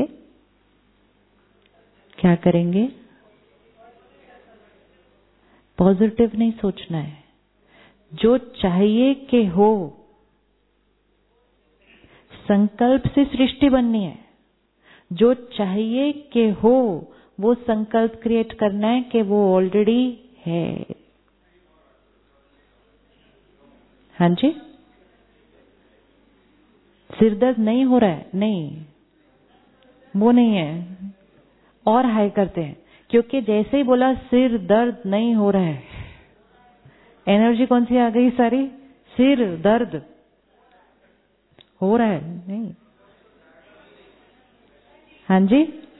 क्या करेंगे? पॉजिटिव नहीं सोचना है, जो चाहिए कि हो, संकल्प से सृष्टि बननी है। जो चाहिए कि हो वो संकल्प क्रिएट करना है कि वो ऑलरेडी है। हाँ जी, सिर दर्द नहीं हो रहा है, नहीं, वो नहीं है, और हाई करते हैं, क्योंकि जैसे ही बोला सिर दर्द नहीं हो रहा है, एनर्जी कौन सी आ गई? सारी सिर दर्द हो रहा है, नहीं। हाँ जी,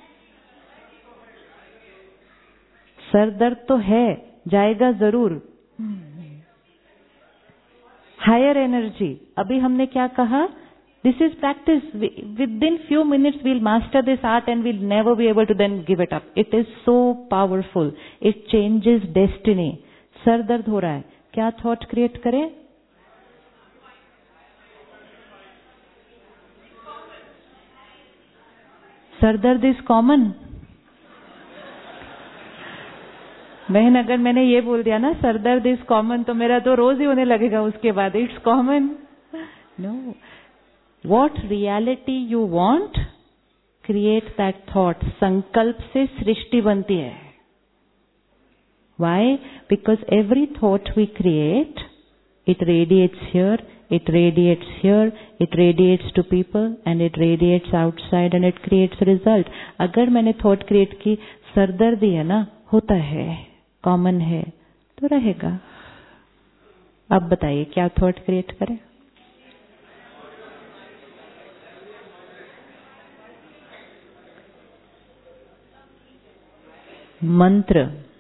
सर दर्द तो है, जाएगा जरूर। हायर एनर्जी, अभी हमने क्या कहा? This is practice. Within few minutes we'll master this art and we'll never be able to then give it up. It is so powerful. It changes destiny. सर दर्द हो रहा है, क्या थॉट क्रिएट करें? सर दर्द इज कॉमन। बहन, अगर मैंने ये बोल दिया ना सर दर्द इज कॉमन, तो मेरा तो रोज ही होने लगेगा उसके बाद। It's common. No, What reality you want, create that thought. संकल्प से सृष्टि बनती है। Why? Because every thought we create, it radiates here, it radiates here, it radiates to people, and it radiates outside, and it creates result. अगर मैंने thought create की सरदर्दी है ना, होता है, common है, तो रहेगा। अब बताइए क्या thought create करें? मंत्र।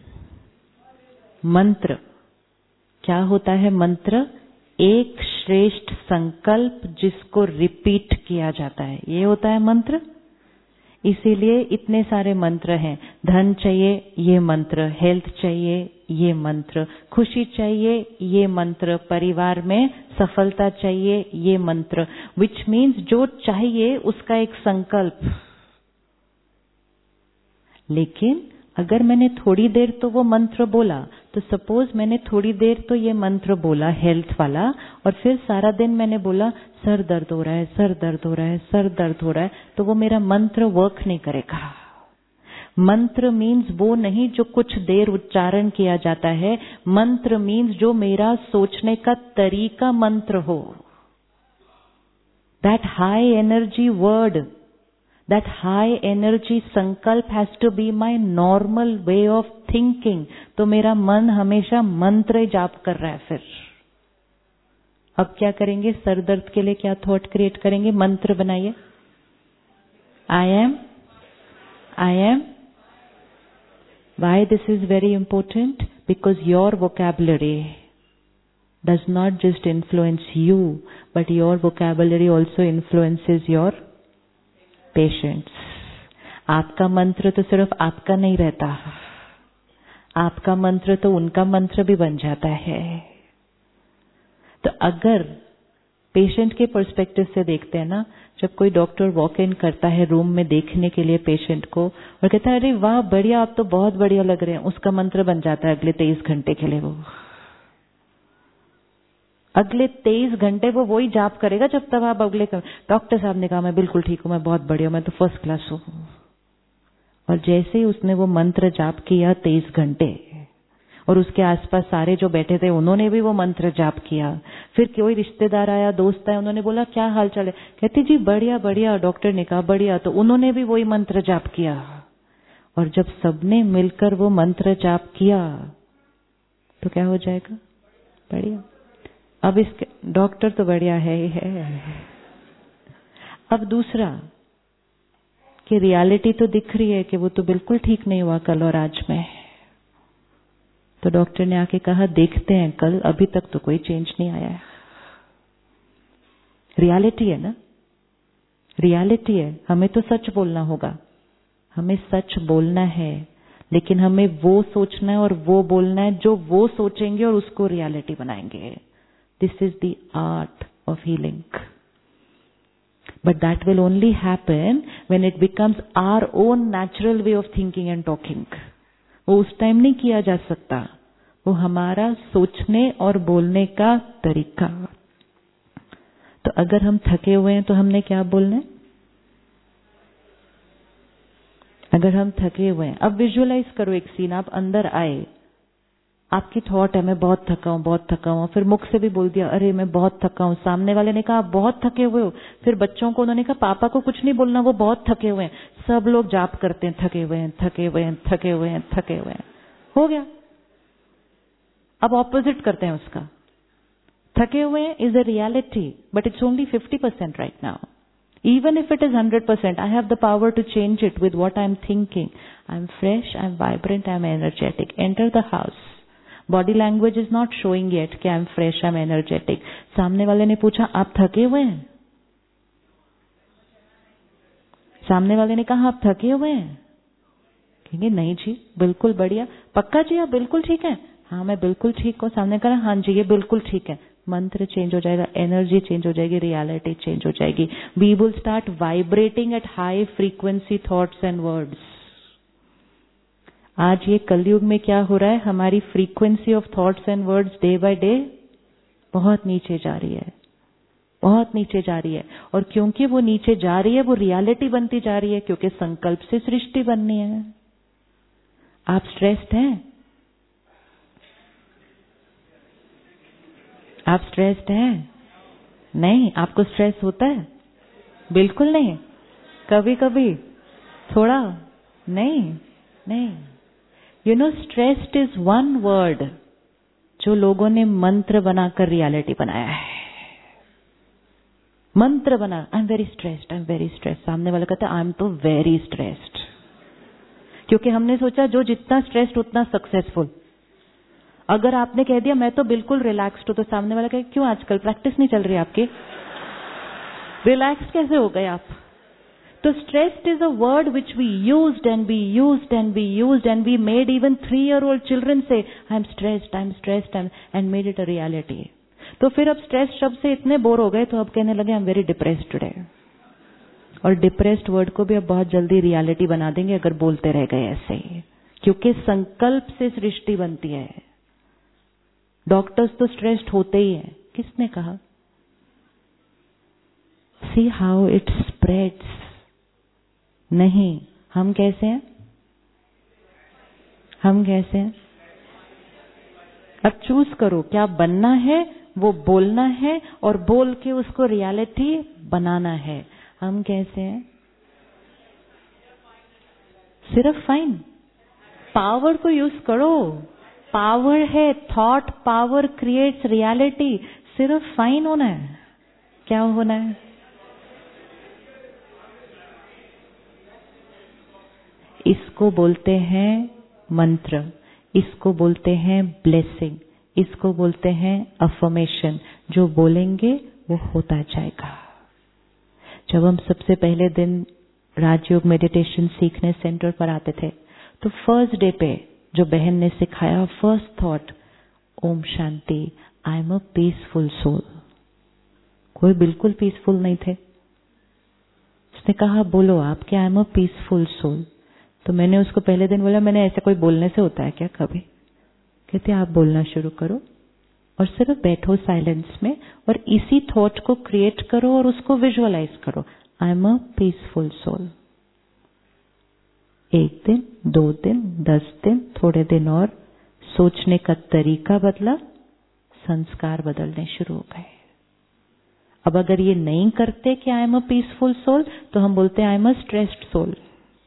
मंत्र क्या होता है? मंत्र एक श्रेष्ठ संकल्प जिसको रिपीट किया जाता है, ये होता है मंत्र। इसीलिए इतने सारे मंत्र हैं। धन चाहिए, ये मंत्र। हेल्थ चाहिए, ये मंत्र। खुशी चाहिए, ये मंत्र। परिवार में सफलता चाहिए, ये मंत्र। विच मीन्स जो चाहिए उसका एक संकल्प। लेकिन अगर मैंने थोड़ी देर तो वो मंत्र बोला, तो सपोज मैंने थोड़ी देर तो ये मंत्र बोला हेल्थ वाला, और फिर सारा दिन मैंने बोला सर दर्द हो रहा है, सर दर्द हो रहा है, सर दर्द हो रहा है, तो वो मेरा मंत्र वर्क नहीं करेगा। मंत्र मीन्स वो नहीं जो कुछ देर उच्चारण किया जाता है। मंत्र मीन्स जो मेरा सोचने का तरीका मंत्र हो। That high energy word, that high energy संकल्प has to be my normal way of thinking। तो मेरा मन हमेशा मंत्र जाप कर रहा है। फिर अब क्या करेंगे? सर दर्द के लिए क्या थॉट क्रिएट करेंगे? मंत्र बनाइए। I am, I am. Why this is very important? Because your vocabulary does not just influence you, but your vocabulary also influences your patients. आपका मंत्र तो सिर्फ आपका नहीं रहता, आपका मंत्र तो उनका मंत्र भी बन जाता है। तो अगर पेशेंट के पर्सपेक्टिव से देखते हैं ना, जब कोई डॉक्टर वॉक इन करता है रूम में देखने के लिए पेशेंट को और कहता है अरे वाह बढ़िया, आप तो बहुत बढ़िया लग रहे हैं, उसका मंत्र बन जाता है अगले तेईस घंटे के लिए। वो अगले तेईस घंटे वो वही जाप करेगा जब तक आप अगले कर... डॉक्टर साहब ने कहा मैं बिल्कुल ठीक हूं, मैं बहुत बढ़िया, मैं तो फर्स्ट क्लास हूं। और जैसे ही उसने वो मंत्र जाप किया तेईस घंटे, और उसके आसपास सारे जो बैठे थे उन्होंने भी वो मंत्र जाप किया। फिर कोई रिश्तेदार आया, दोस्त आया, उन्होंने बोला क्या हाल चाल है? कहती जी बढ़िया बढ़िया। डॉक्टर ने कहा बढ़िया, तो उन्होंने भी वही मंत्र जाप किया। और जब सबने मिलकर वो मंत्र जाप किया तो क्या हो जाएगा? बढ़िया। अब इसके डॉक्टर तो बढ़िया है ही है। अब दूसरा, कि रियलिटी तो दिख रही है कि वो तो बिल्कुल ठीक नहीं हुआ कल और आज में। तो डॉक्टर ने आके कहा देखते हैं कल, अभी तक तो कोई चेंज नहीं आया है। रियलिटी है ना, रियलिटी है। हमें तो सच बोलना होगा, हमें सच बोलना है, लेकिन हमें वो सोचना है और वो बोलना है जो वो सोचेंगे और उसको रियलिटी बनाएंगे। This is the art of healing, but that will only happen when it becomes our own natural way of thinking and talking. वो उस टाइम नहीं किया जा सकता, वो हमारा सोचने और बोलने का तरीका। तो अगर हम थके हुए हैं तो हमने क्या बोलना है? अगर हम थके हुए हैं, अब विजुअलाइज करो एक सीन, आप अंदर आए, आपकी थॉट है मैं बहुत थका हूं, बहुत थका हूं, फिर मुख से भी बोल दिया अरे मैं बहुत थका हूं। सामने वाले ने कहा आप बहुत थके हुए हो, फिर बच्चों को उन्होंने कहा पापा को कुछ नहीं बोलना, वो बहुत थके हुए हैं। सब लोग जाप करते हैं थके हुए हैं, थके हुए हैं, थके हुए हैं, थके हुए हैं, हो गया। अब ऑपोजिट करते हैं उसका, थके हुए हैं is a reality, but it's only fifty percent right now. Even if it is one hundred percent, I have the power to change it with what I am thinking. I am fresh, I am vibrant, I am energetic. Enter the house. Body language is not showing yet कि I am fresh, I am energetic. सामने वाले ने पूछा आप थके हुए हैं? सामने वाले ने कहा आप थके हुए हैं? कहेंगे नहीं जी, बिल्कुल बढ़िया। पक्का जी आप बिल्कुल ठीक है? हाँ मैं बिल्कुल ठीक हूँ। सामने कहा हाँ जी ये बिल्कुल ठीक है। मंत्र चेंज हो जाएगा, एनर्जी चेंज हो जाएगी, रियलिटी चेंज हो जाएगी। We will start vibrating at high frequency thoughts and words. आज ये कलयुग में क्या हो रहा है, हमारी frequency of thoughts and words day by day बहुत नीचे जा रही है, बहुत नीचे जा रही है। और क्योंकि वो नीचे जा रही है वो रियलिटी बनती जा रही है, क्योंकि संकल्प से सृष्टि बननी है। आप स्ट्रेस्ड हैं? आप स्ट्रेस्ड हैं? नहीं। आपको स्ट्रेस होता है? बिल्कुल नहीं। कभी कभी थोड़ा? नहीं नहीं। You know stressed is one word जो लोगों ने मंत्र बनाकर रियलिटी बनाया है। मंत्र बना, I am very stressed, I am very stressed. सामने वाला कहता है आई एम तो वेरी स्ट्रेस्ड, क्योंकि हमने सोचा जो जितना स्ट्रेस्ड उतना सक्सेसफुल। अगर आपने कह दिया मैं तो बिल्कुल रिलैक्स्ड हूं, तो सामने वाला कहे क्यों आजकल प्रैक्टिस नहीं चल रही आपकी? रिलैक्स कैसे हो गए आप? तो stressed is a word which we used and we used and we used and we made even three year old children से I am stressed, I am stressed and made it a reality. तो फिर अब stress शब्द से इतने bore हो गए तो अब कहने लगे I am very depressed today. और डिप्रेस्ड वर्ड को भी अब बहुत जल्दी रियलिटी बना देंगे अगर बोलते रह गए ऐसे ही, क्योंकि संकल्प से सृष्टि बनती है। डॉक्टर्स तो स्ट्रेस्ड होते ही हैं, किसने कहा? See how it spreads. नहीं, हम कैसे हैं? हम कैसे हैं? अब चूज करो क्या बनना है, वो बोलना है और बोल के उसको रियलिटी बनाना है। हम कैसे हैं? सिर्फ फाइन। पावर को यूज करो, पावर है, थॉट पावर क्रिएट्स रियलिटी। सिर्फ फाइन होना है। क्या होना है? इसको बोलते हैं मंत्र, इसको बोलते हैं ब्लेसिंग, इसको बोलते हैं अफर्मेशन। जो बोलेंगे वो होता जाएगा। जब हम सबसे पहले दिन राजयोग मेडिटेशन सीखने सेंटर पर आते थे तो फर्स्ट डे पे जो बहन ने सिखाया, फर्स्ट थॉट ओम शांति, I am a peaceful soul. कोई बिल्कुल पीसफुल नहीं थे। उसने कहा बोलो आप कि I am a peaceful soul. तो मैंने उसको पहले दिन बोला, मैंने ऐसा कोई बोलने से होता है क्या कभी? कहते आप बोलना शुरू करो और सिर्फ बैठो साइलेंस में और इसी थॉट को क्रिएट करो और उसको विजुअलाइज करो, I am a peaceful soul. एक दिन, दो दिन, दस दिन, थोड़े दिन और सोचने का तरीका बदला, संस्कार बदलने शुरू हो गए। अब अगर ये नहीं करते कि I am a peaceful soul, तो हम बोलते I am a stressed soul.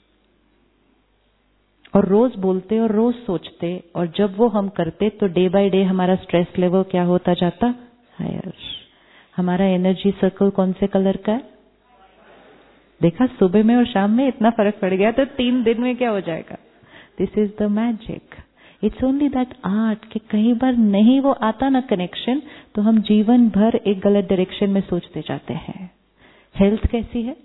और रोज बोलते और रोज सोचते, और जब वो हम करते तो डे बाय डे हमारा स्ट्रेस लेवल क्या होता जाता? हायर। हमारा एनर्जी सर्कल कौन से कलर का है? देखा, सुबह में और शाम में इतना फर्क पड़ गया, तो तीन दिन में क्या हो जाएगा? This is the magic. It's only that art कि कई बार नहीं वो आता ना कनेक्शन, तो हम जीवन भर एक गलत डायरेक्शन में सोचते जाते हैं। हेल्थ कैसी है?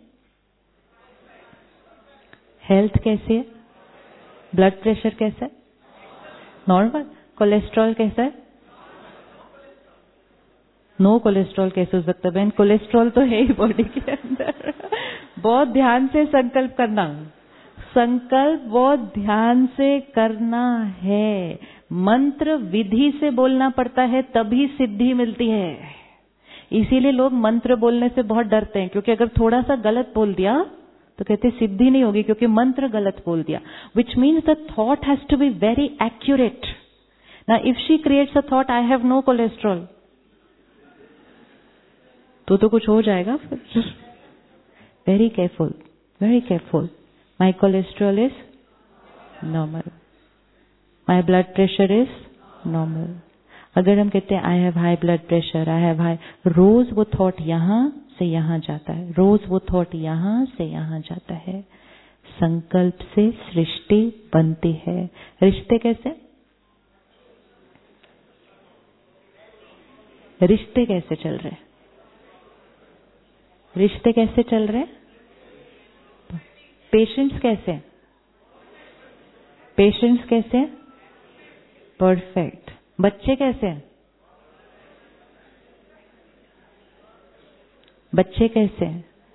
हेल्थ कैसी है? ब्लड प्रेशर कैसा है? नॉर्मल। कोलेस्ट्रॉल कैसा है? नो कोलेस्ट्रॉल कैसे हो सकता है बहन? कोलेस्ट्रॉल तो है ही बॉडी के अंदर। बहुत ध्यान से संकल्प करना, संकल्प बहुत ध्यान से करना है। मंत्र विधि से बोलना पड़ता है, तभी सिद्धि मिलती है। इसीलिए लोग मंत्र बोलने से बहुत डरते हैं, क्योंकि अगर थोड़ा सा गलत बोल दिया तो कहते सिद्धि नहीं होगी, क्योंकि मंत्र गलत बोल दिया। Which means the thought has to be very accurate. ना if she creates a thought, I have no cholesterol, तो तो कुछ हो जाएगा फिर। Very careful, very careful. My cholesterol is normal, my blood pressure is normal. अगर हम कहते हैं I have high blood pressure, I have high, रोज वो थॉट यहां से यहां जाता है, रोज वो थॉट यहां से यहां जाता है। संकल्प से सृष्टि बनती है। रिश्ते कैसे? रिश्ते कैसे चल रहे? रिश्ते कैसे चल रहे? पेशेंट्स कैसे? पेशेंट्स कैसे? परफेक्ट। बच्चे कैसे? बच्चे कैसे?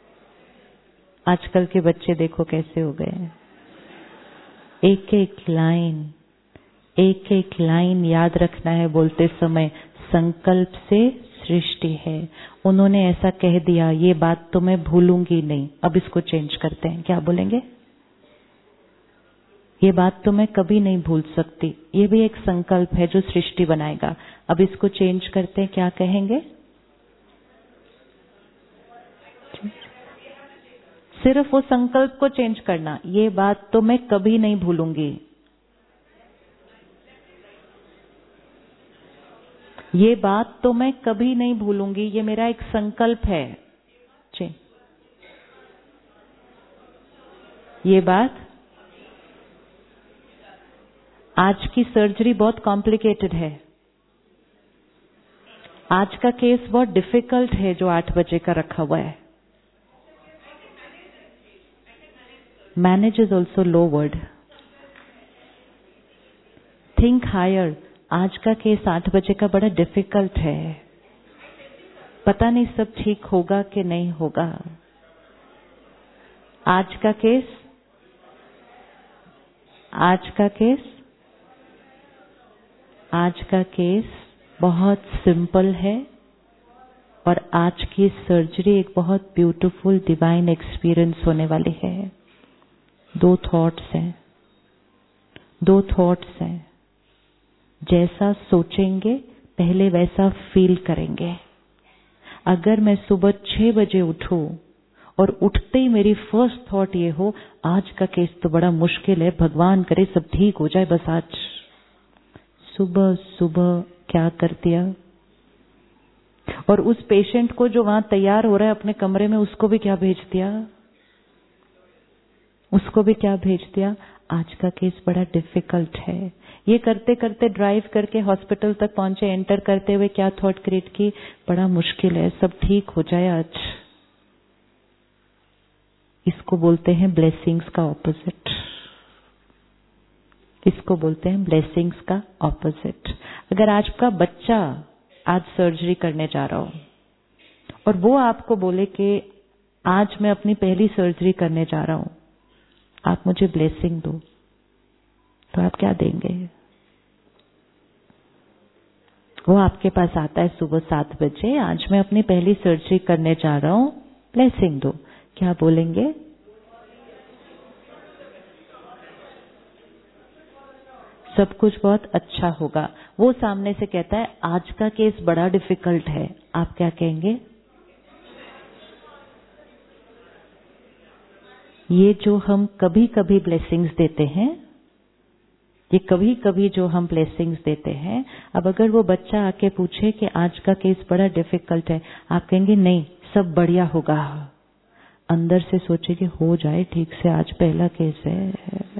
आजकल के बच्चे देखो कैसे हो गए हैं। एक एक लाइन, एक एक लाइन याद रखना है बोलते समय। संकल्प से सृष्टि है। उन्होंने ऐसा कह दिया, ये बात तो मैं भूलूंगी नहीं। अब इसको चेंज करते हैं, क्या बोलेंगे? ये बात तो मैं कभी नहीं भूल सकती। ये भी एक संकल्प है जो सृष्टि बनाएगा। अब इसको चेंज करते हैं, क्या कहेंगे? सिर्फ वो संकल्प को चेंज करना, ये बात तो मैं कभी नहीं भूलूंगी। ये बात तो मैं कभी नहीं भूलूंगी, ये मेरा एक संकल्प है। चेंज। ये बात, आज की सर्जरी बहुत कॉम्प्लिकेटेड है। आज का केस बहुत डिफिकल्ट है जो आठ बजे का रखा हुआ है। Manage is also low word. Think higher. आज का केस आठ बजे का बड़ा डिफिकल्ट है। पता नहीं सब ठीक होगा कि नहीं होगा। आज का केस, आज का केस, आज का केस बहुत सिंपल है, और आज की सर्जरी एक बहुत ब्यूटीफुल डिवाइन एक्सपीरियंस होने वाली है। दो थॉट्स हैं, दो थॉट्स हैं। जैसा सोचेंगे पहले वैसा फील करेंगे। अगर मैं सुबह छह बजे उठूं और उठते ही मेरी फर्स्ट थॉट ये हो, आज का केस तो बड़ा मुश्किल है, भगवान करे सब ठीक हो जाए बस आज। सुबह सुबह क्या कर दिया? और उस पेशेंट को जो वहां तैयार हो रहा है अपने कमरे में, उसको भी क्या भेज दिया? उसको भी क्या भेज दिया? आज का केस बड़ा डिफिकल्ट है। ये करते करते ड्राइव करके हॉस्पिटल तक पहुंचे। एंटर करते हुए क्या थॉट क्रिएट की? बड़ा मुश्किल है, सब ठीक हो जाए आज। इसको बोलते हैं ब्लेसिंग्स का ऑपोजिट। इसको बोलते हैं ब्लेसिंग्स का ऑपोजिट। अगर आज का बच्चा आज सर्जरी करने जा रहा हो और वो आपको बोले कि आज मैं अपनी पहली सर्जरी करने जा रहा हूं, आप मुझे ब्लेसिंग दो, तो आप क्या देंगे? वो आपके पास आता है सुबह सात बजे, आज मैं अपनी पहली सर्जरी करने जा रहा हूं, ब्लेसिंग दो। क्या बोलेंगे? सब कुछ बहुत अच्छा होगा। वो सामने से कहता है आज का केस बड़ा डिफिकल्ट है, आप क्या कहेंगे? ये जो हम कभी कभी ब्लेसिंग्स देते हैं, ये कभी कभी जो हम ब्लेसिंग्स देते हैं, अब अगर वो बच्चा आके पूछे कि आज का केस बड़ा डिफिकल्ट है, आप कहेंगे नहीं सब बढ़िया होगा। अंदर से सोचे कि हो जाए ठीक से, आज पहला केस है,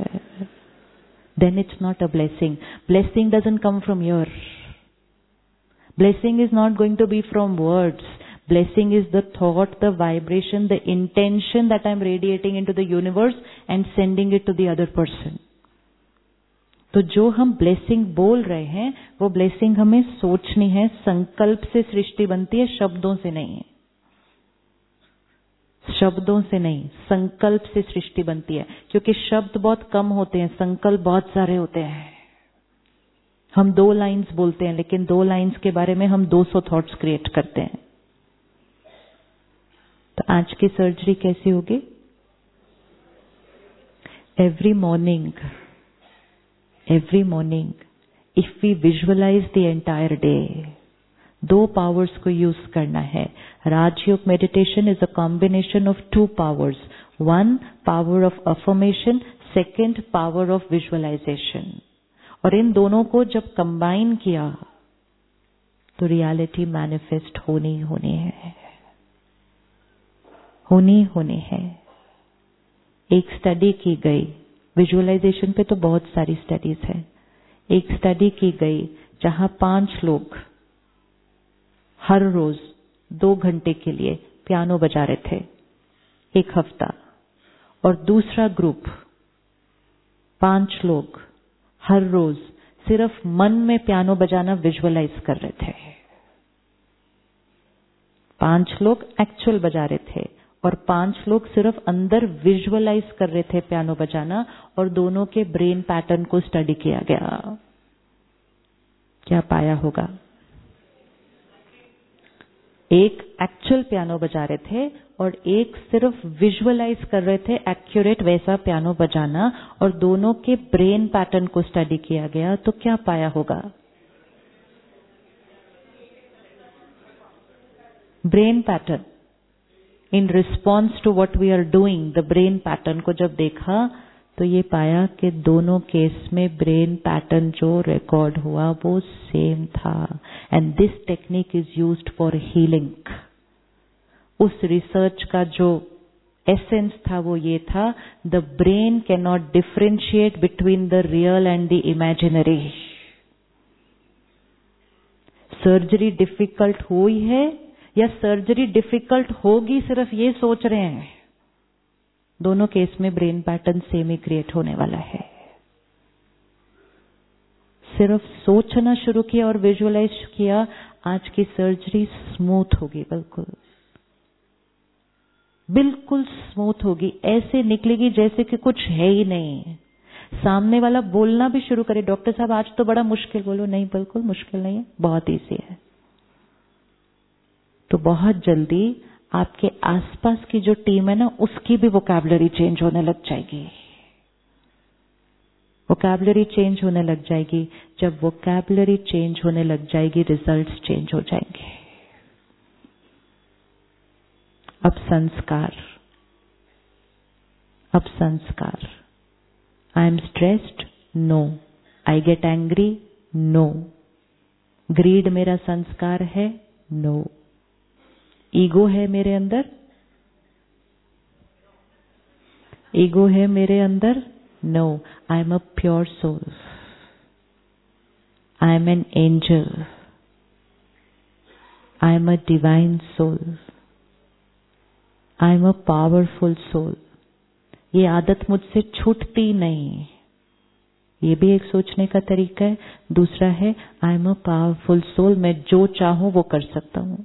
then it's not a blessing. Blessing doesn't come from here. Blessing is not going to be from words. Blessing is the thought, the vibration, the intention that I'm radiating into the universe and sending it to the other person. तो जो हम blessing बोल रहे हैं वो blessing हमें सोचनी है। संकल्प से सृष्टि बनती है, शब्दों से नहीं, शब्दों से नहीं, संकल्प से सृष्टि बनती है। क्योंकि शब्द बहुत कम होते हैं, संकल्प बहुत सारे होते हैं। हम दो लाइंस बोलते हैं लेकिन दो लाइंस के बारे में हम दो सौ थॉट्स क्रिएट करते हैं। तो आज की सर्जरी कैसी होगी? Every morning every morning if we visualise the entire day, दो पावर्स को यूज करना है। Rajyoga meditation is a combination of two powers, one power of affirmation, second power of visualisation. और इन दोनों को जब कंबाइन किया तो रियलिटी मैनिफेस्ट होनी होनी है, होनी होनी है। एक स्टडी की गई, विजुअलाइजेशन पे तो बहुत सारी स्टडीज है। एक स्टडी की गई जहां पांच लोग हर रोज दो घंटे के लिए पियानो बजा रहे थे, एक हफ्ता। और दूसरा ग्रुप पांच लोग हर रोज सिर्फ मन में पियानो बजाना विजुअलाइज कर रहे थे। पांच लोग एक्चुअल बजा रहे थे और पांच लोग सिर्फ अंदर विजुअलाइज कर रहे थे पियानो बजाना, और दोनों के ब्रेन पैटर्न को स्टडी किया गया। क्या पाया होगा? एक एक्चुअल पियानो बजा रहे थे और एक सिर्फ विजुअलाइज कर रहे थे एक्यूरेट वैसा पियानो बजाना, और दोनों के ब्रेन पैटर्न को स्टडी किया गया। तो क्या पाया होगा? Brain pattern in response to what we are doing, the brain pattern को जब देखा तो ये पाया कि दोनों केस में ब्रेन पैटर्न जो रिकॉर्ड हुआ वो सेम था। And this technique is used for healing. उस रिसर्च का जो एसेंस था वो ये था, the brain can not differentiate between the real and the imaginary. Surgery difficult हुई है या सर्जरी डिफिकल्ट होगी सिर्फ ये सोच रहे हैं, दोनों केस में ब्रेन पैटर्न सेम ही क्रिएट होने वाला है। सिर्फ सोचना शुरू किया और विजुअलाइज किया, आज की सर्जरी स्मूथ होगी, बिल्कुल बिल्कुल स्मूथ होगी। ऐसे निकलेगी जैसे कि कुछ है ही नहीं। सामने वाला बोलना भी शुरू करे, डॉक्टर साहब आज तो बड़ा मुश्किल, बोलो नहीं बिल्कुल मुश्किल नहीं है, बहुत ईजी है। तो बहुत जल्दी आपके आसपास की जो टीम है ना, उसकी भी वोकैबुलरी चेंज होने लग जाएगी। वोकैबुलरी चेंज होने लग जाएगी। जब वोकैबुलरी चेंज होने लग जाएगी, रिजल्ट्स चेंज हो जाएंगे। अब संस्कार, अब संस्कार। I am stressed, no. I get angry, no. Greed मेरा संस्कार है, नो। ईगो है मेरे अंदर, ईगो है मेरे अंदर, no. I am a pure soul, I am an angel, I am a divine soul, I am a powerful soul. ये आदत मुझसे छूटती नहीं, ये भी एक सोचने का तरीका है। दूसरा है I am a powerful soul, मैं जो चाहूं वो कर सकता हूं।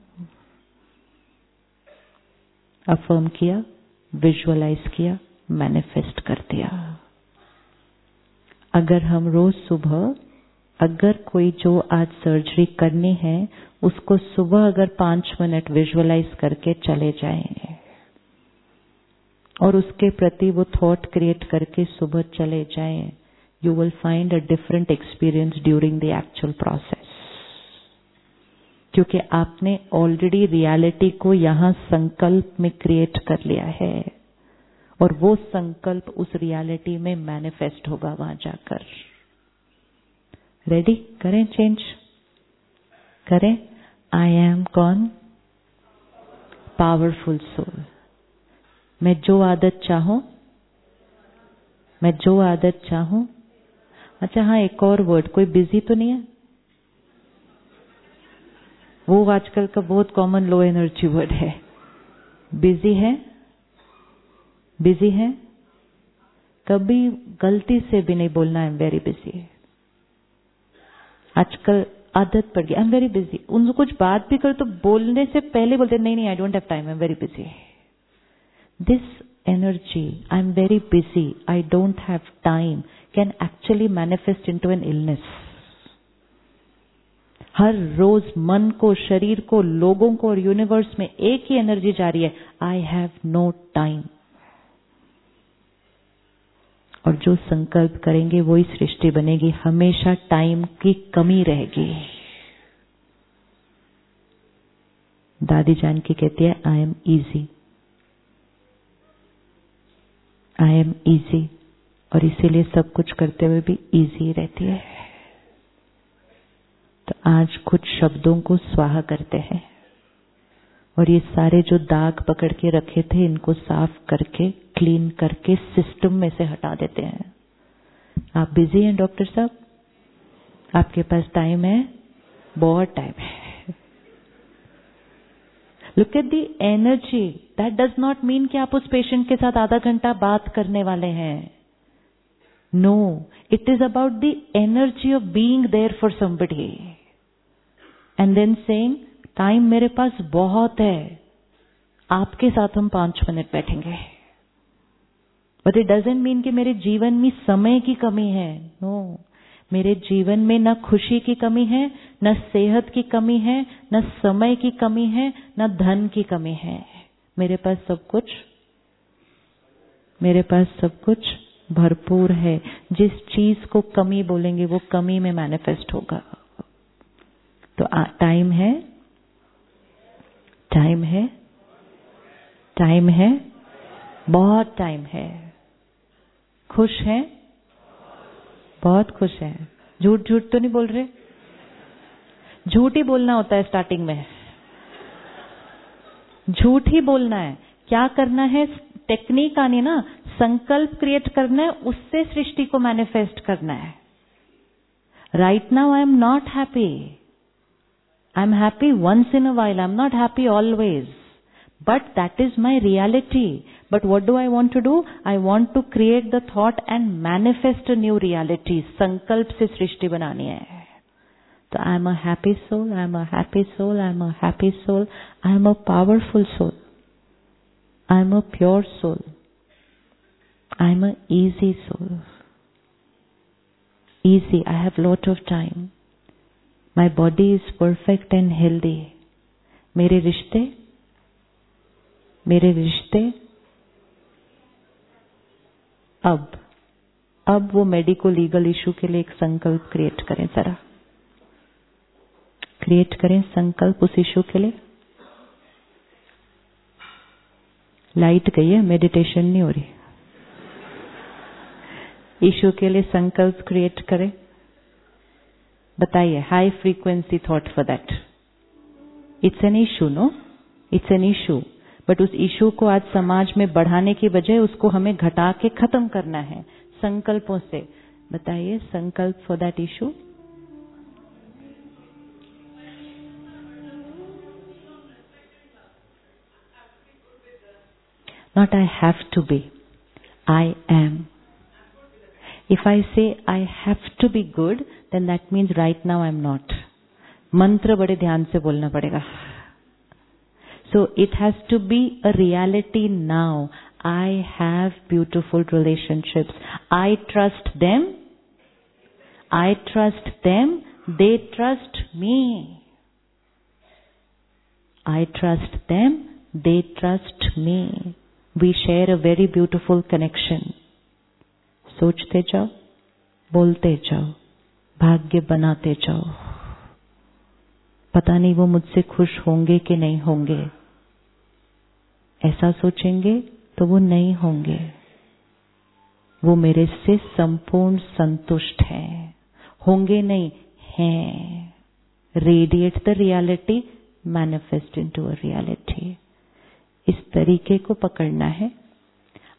अफर्म किया, विजुअलाइज किया, मैनिफेस्ट कर दिया। अगर हम रोज सुबह, अगर कोई जो आज सर्जरी करनी है उसको सुबह अगर पांच मिनट विजुअलाइज करके चले जाएं और उसके प्रति वो थॉट क्रिएट करके सुबह चले जाएं, you will find a different experience during the actual process. क्योंकि आपने ऑलरेडी रियलिटी को यहां संकल्प में क्रिएट कर लिया है और वो संकल्प उस रियलिटी में मैनिफेस्ट होगा वहां जाकर। रेडी? करें चेंज, करें। आई एम कौन? Powerful soul. मैं जो आदत चाहूं, मैं जो आदत चाहूं। अच्छा हाँ, एक और वर्ड, कोई बिजी तो नहीं है? वो आजकल का बहुत कॉमन लो एनर्जी वर्ड है। बिजी है? बिजी है? कभी गलती से भी नहीं बोलना आई एम वेरी बिजी। आजकल आदत पड़ गई आई एम वेरी बिजी। उनको कुछ बात भी करो तो बोलने से पहले बोलते नहीं नहीं I don't have time, I am very busy. This energy I am very busy, I don't have time can actually manifest into an illness. हर रोज मन को, शरीर को, लोगों को और यूनिवर्स में एक ही एनर्जी जा रही है, आई हैव नो टाइम। और जो संकल्प करेंगे वही सृष्टि बनेगी। हमेशा टाइम की कमी रहेगी। दादी जान की कहती है I am easy, I am easy, और इसीलिए सब कुछ करते हुए भी इजी रहती है। तो आज कुछ शब्दों को स्वाहा करते हैं और ये सारे जो दाग पकड़ के रखे थे इनको साफ करके, क्लीन करके सिस्टम में से हटा देते हैं। आप बिजी हैं डॉक्टर साहब? आपके पास टाइम है? बहुत टाइम है। Look at the energy. That does not mean कि आप उस पेशेंट के साथ आधा घंटा बात करने वाले हैं। No, it is about the energy of being there for somebody and then saying time मेरे पास बहुत है, आपके साथ हम पांच मिनट बैठेंगे। बट इट डजंट मीन कि मेरे जीवन में समय की कमी है। नो, मेरे जीवन में न खुशी की कमी है, न सेहत की कमी है, न समय की कमी है, न धन की कमी है। मेरे पास सब कुछ, मेरे पास सब कुछ भरपूर है। जिस चीज को कमी बोलेंगे वो कमी में मैनिफेस्ट होगा। तो टाइम है, टाइम है, टाइम है, बहुत टाइम है। खुश है? बहुत खुश है। झूठ झूठ तो नहीं बोल रहे? झूठ ही बोलना होता है स्टार्टिंग में, झूठ ही बोलना है। क्या करना है? टेक्निक आनी ना, संकल्प क्रिएट करना है, उससे सृष्टि को मैनिफेस्ट करना है। Right now I am not happy, I am happy once in a while, I am not happy always, but that is my reality. But what do I want to do? I want to create the thought and manifest a new reality. संकल्प से सृष्टि बनानी है। तो I am a happy soul, I am a happy soul, I am a happy soul, I am a powerful soul, I am a pure soul, I am a easy soul. Easy, I have lot of time. My body is perfect and healthy. मेरे रिश्ते, मेरे रिश्ते अब अब वो medico legal issue के लिए एक संकल्प क्रिएट करें। जरा क्रिएट करें संकल्प उस इशू के लिए। लाइट गई है, मेडिटेशन नहीं हो रही। इशू के लिए संकल्प क्रिएट करें। बताइए, high frequency thought for that. It's an issue, no, it's an issue, but उस इशू को आज समाज में बढ़ाने की बजाय उसको हमें घटा के खत्म करना है संकल्पों से। बताइए संकल्प for that issue. Not I have to be, I am. If I say I have to be good, then that means right now I am not. मंत्र बड़े ध्यान से बोलना पड़ेगा। So it has to be a reality now. I have beautiful relationships. I trust them. I trust them. They trust me. I trust them. They trust me. We share a very beautiful connection. सोचते जाओ, बोलते जाओ, भाग्य बनाते जाओ। पता नहीं वो मुझसे खुश होंगे कि नहीं होंगे। ऐसा सोचेंगे तो वो नहीं होंगे। वो मेरे से संपूर्ण संतुष्ट हैं। होंगे नहीं, हैं। Radiate the reality, manifest into a reality. इस तरीके को पकड़ना है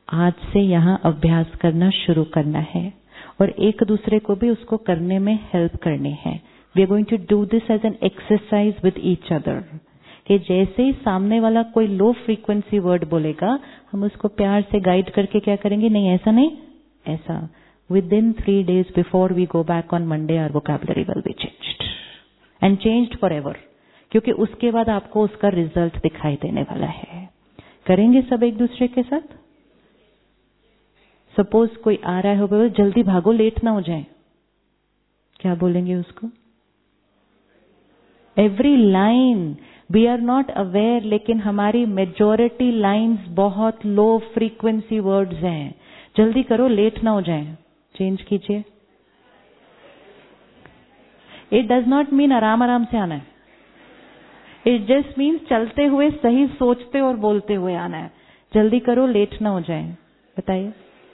आज से यहाँ अभ्यास करना शुरू करना है और एक दूसरे को भी उसको करने में हेल्प करनी है। We are going to do this as an exercise with each other, कि जैसे ही सामने वाला कोई लो फ्रीक्वेंसी वर्ड बोलेगा, हम उसको प्यार से गाइड करके क्या करेंगे, नहीं ऐसा नहीं, ऐसा। Within three days before we go back on Monday, our vocabulary will be changed and changed forever. क्योंकि उसके बाद आपको उसका रिजल्ट दिखाई देने वाला है। करेंगे सब एक दूसरे के साथ? सपोज कोई आ रहा है, हो जल्दी भागो, लेट ना हो जाए, क्या बोलेंगे उसको? Every line we are not aware, लेकिन हमारी मेजॉरिटी लाइन्स बहुत लो फ्रीक्वेंसी वर्ड्स हैं। जल्दी करो, लेट ना हो जाए, चेंज कीजिए। इट डज नॉट मीन आराम आराम से आना है, इट जस्ट मीन्स चलते हुए सही सोचते और बोलते हुए आना है। जल्दी करो, लेट ना हो जाए। बताइए।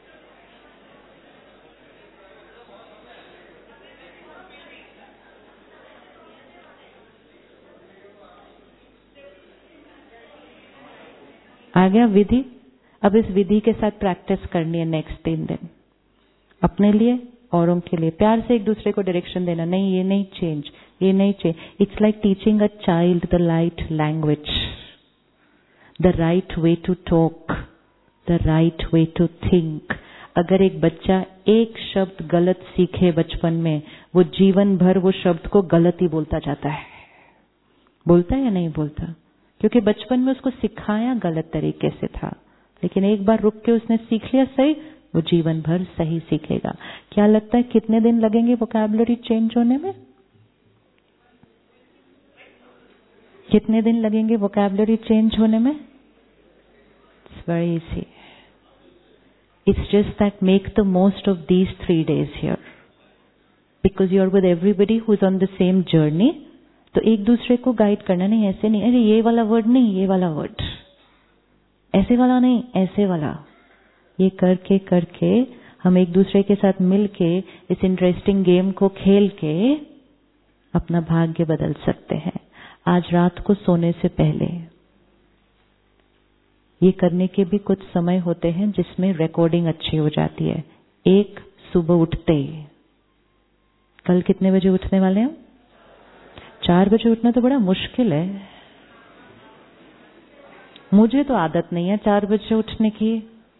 आ गया विधि? अब इस विधि के साथ प्रैक्टिस करनी है नेक्स्ट तीन दिन, अपने लिए औरों के लिए। प्यार से एक दूसरे को डायरेक्शन देना, नहीं ये नहीं चेंज, ये नहीं change. It's like teaching a child the right language, the right way to talk, the right way to think. अगर एक बच्चा एक शब्द गलत सीखे बचपन में, वो जीवन भर वो शब्द को गलत ही बोलता जाता है। बोलता है या नहीं बोलता? क्योंकि बचपन में उसको सिखाया गलत तरीके से था, लेकिन एक बार रुक के उसने सीख लिया सही, वो जीवन भर सही सीखेगा। क्या लगता है कितने दिन लगेंगे वोकैबुलरी चेंज होने में? कितने दिन लगेंगे वोकैबुलरी चेंज होने में? It's very easy. It's just that make the most of these three days here, because you are with everybody who is on the same journey. तो एक दूसरे को गाइड करना, नहीं ऐसे नहीं, अरे ये वाला वर्ड नहीं, ये वाला वर्ड, ऐसे वाला नहीं, ऐसे वाला। ये करके करके हम एक दूसरे के साथ मिलके इस इंटरेस्टिंग गेम को खेल के अपना भाग्य बदल सकते हैं। आज रात को सोने से पहले ये करने के भी कुछ समय होते हैं जिसमें रिकॉर्डिंग अच्छी हो जाती है। एक, सुबह उठते, कल कितने बजे उठने वाले हैं? चार बजे उठना तो बड़ा मुश्किल है। मुझे तो आदत नहीं है चार बजे उठने की,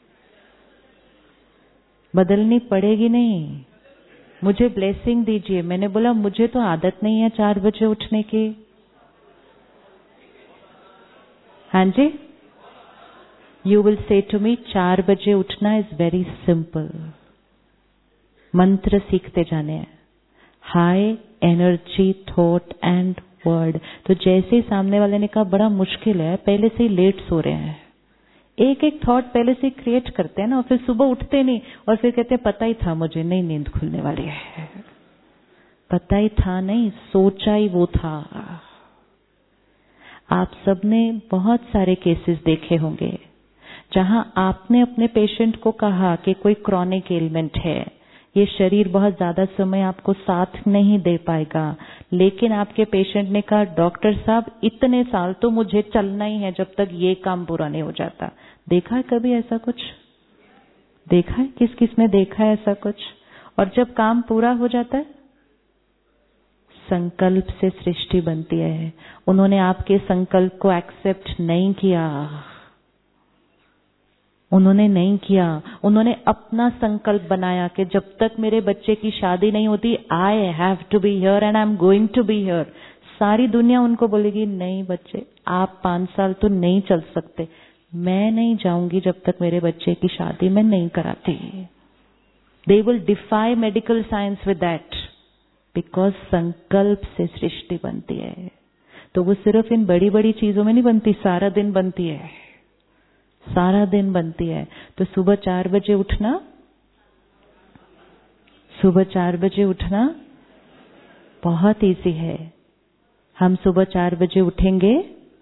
बदलनी पड़ेगी। नहीं, मुझे ब्लेसिंग दीजिए। मैंने बोला मुझे तो आदत नहीं है चार बजे उठने की। हाँ जी, you will say to me, चार बजे उठना इज वेरी सिंपल। मंत्र सीखते जाने हैं, high energy thought and word. तो जैसे ही सामने वाले ने कहा बड़ा मुश्किल है, पहले से ही लेट सो रहे हैं, एक एक थॉट पहले से क्रिएट करते हैं ना, और फिर सुबह उठते नहीं और फिर कहते हैं पता ही था मुझे, नहीं नींद खुलने वाली है। पता ही था नहीं, सोचा ही वो था। आप सबने बहुत सारे केसेस देखे होंगे जहां आपने अपने पेशेंट को कहा कि कोई क्रॉनिक एलिमेंट है, ये शरीर बहुत ज्यादा समय आपको साथ नहीं दे पाएगा, लेकिन आपके पेशेंट ने कहा डॉक्टर साहब इतने साल तो मुझे चलना ही है जब तक ये काम पूरा नहीं हो जाता। देखा है कभी ऐसा कुछ? देखा है? किस किस में देखा है ऐसा कुछ? और जब काम पूरा हो जाता है, संकल्प से सृष्टि बनती है। उन्होंने आपके संकल्प को एक्सेप्ट नहीं किया, उन्होंने नहीं किया, उन्होंने अपना संकल्प बनाया कि जब तक मेरे बच्चे की शादी नहीं होती, I have to be here and I am going to be here. सारी दुनिया उनको बोलेगी नहीं बच्चे, आप पांच साल तो नहीं चल सकते, मैं नहीं जाऊंगी जब तक मेरे बच्चे की शादी मैं नहीं कराती। They will defy medical science with that, because संकल्प से सृष्टि बनती है। तो वो सिर्फ इन बड़ी बड़ी चीजों में नहीं बनती, सारा दिन बनती है, सारा दिन बनती है। तो सुबह चार बजे उठना, सुबह चार बजे उठना बहुत इजी है। हम सुबह चार बजे उठेंगे,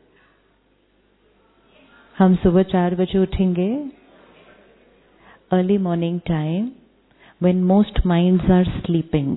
हम सुबह चार बजे उठेंगे। Early morning time when most minds are sleeping,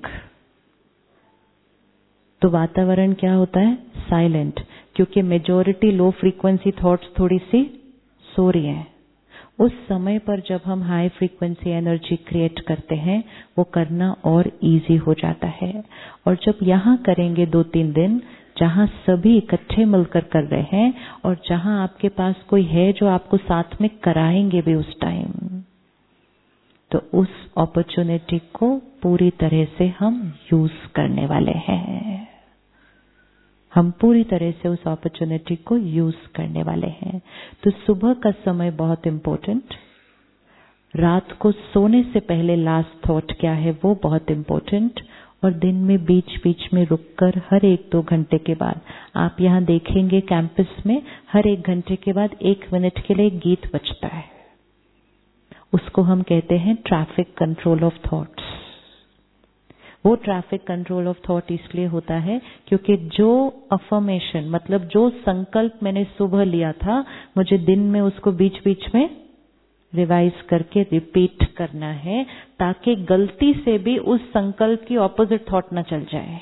तो वातावरण क्या होता है? साइलेंट, क्योंकि मेजॉरिटी लो फ्रीक्वेंसी थॉट्स थोड़ी सी सो रही है। उस समय पर जब हम हाई फ्रीक्वेंसी एनर्जी क्रिएट करते हैं वो करना और इजी हो जाता है। और जब यहाँ करेंगे दो तीन दिन, जहाँ सभी इकट्ठे मिलकर कर रहे हैं और जहाँ आपके पास कोई है जो आपको साथ में कराएंगे भी उस टाइम, तो उस अपॉर्चुनिटी को पूरी तरह से हम यूज करने वाले हैं। हम पूरी तरह से उस अपॉर्चुनिटी को यूज करने वाले हैं। तो सुबह का समय बहुत इम्पोर्टेंट, रात को सोने से पहले लास्ट थॉट क्या है वो बहुत इम्पोर्टेंट, और दिन में बीच बीच में रुककर हर एक दो घंटे के बाद, आप यहाँ देखेंगे कैंपस में हर एक घंटे के बाद एक मिनट के लिए गीत बजता है। उसको हम कहते हैं ट्रैफिक कंट्रोल ऑफ थॉट्स। वो ट्रैफिक कंट्रोल ऑफ थॉट इसलिए होता है क्योंकि जो अफर्मेशन, मतलब जो संकल्प मैंने सुबह लिया था, मुझे दिन में उसको बीच बीच में रिवाइज करके रिपीट करना है, ताकि गलती से भी उस संकल्प की ऑपोजिट थॉट न चल जाए।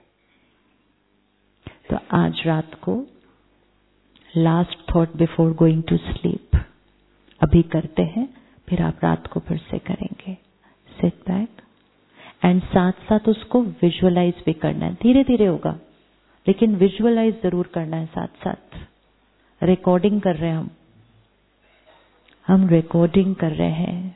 तो आज रात को last thought before going to sleep अभी करते हैं, फिर आप रात को फिर से करेंगे। सिट बैक एंड साथ साथ उसको विजुअलाइज भी करना है। धीरे धीरे होगा लेकिन विजुअलाइज जरूर करना है साथ साथ। रिकॉर्डिंग कर रहे हैं हम हम रिकॉर्डिंग कर रहे हैं।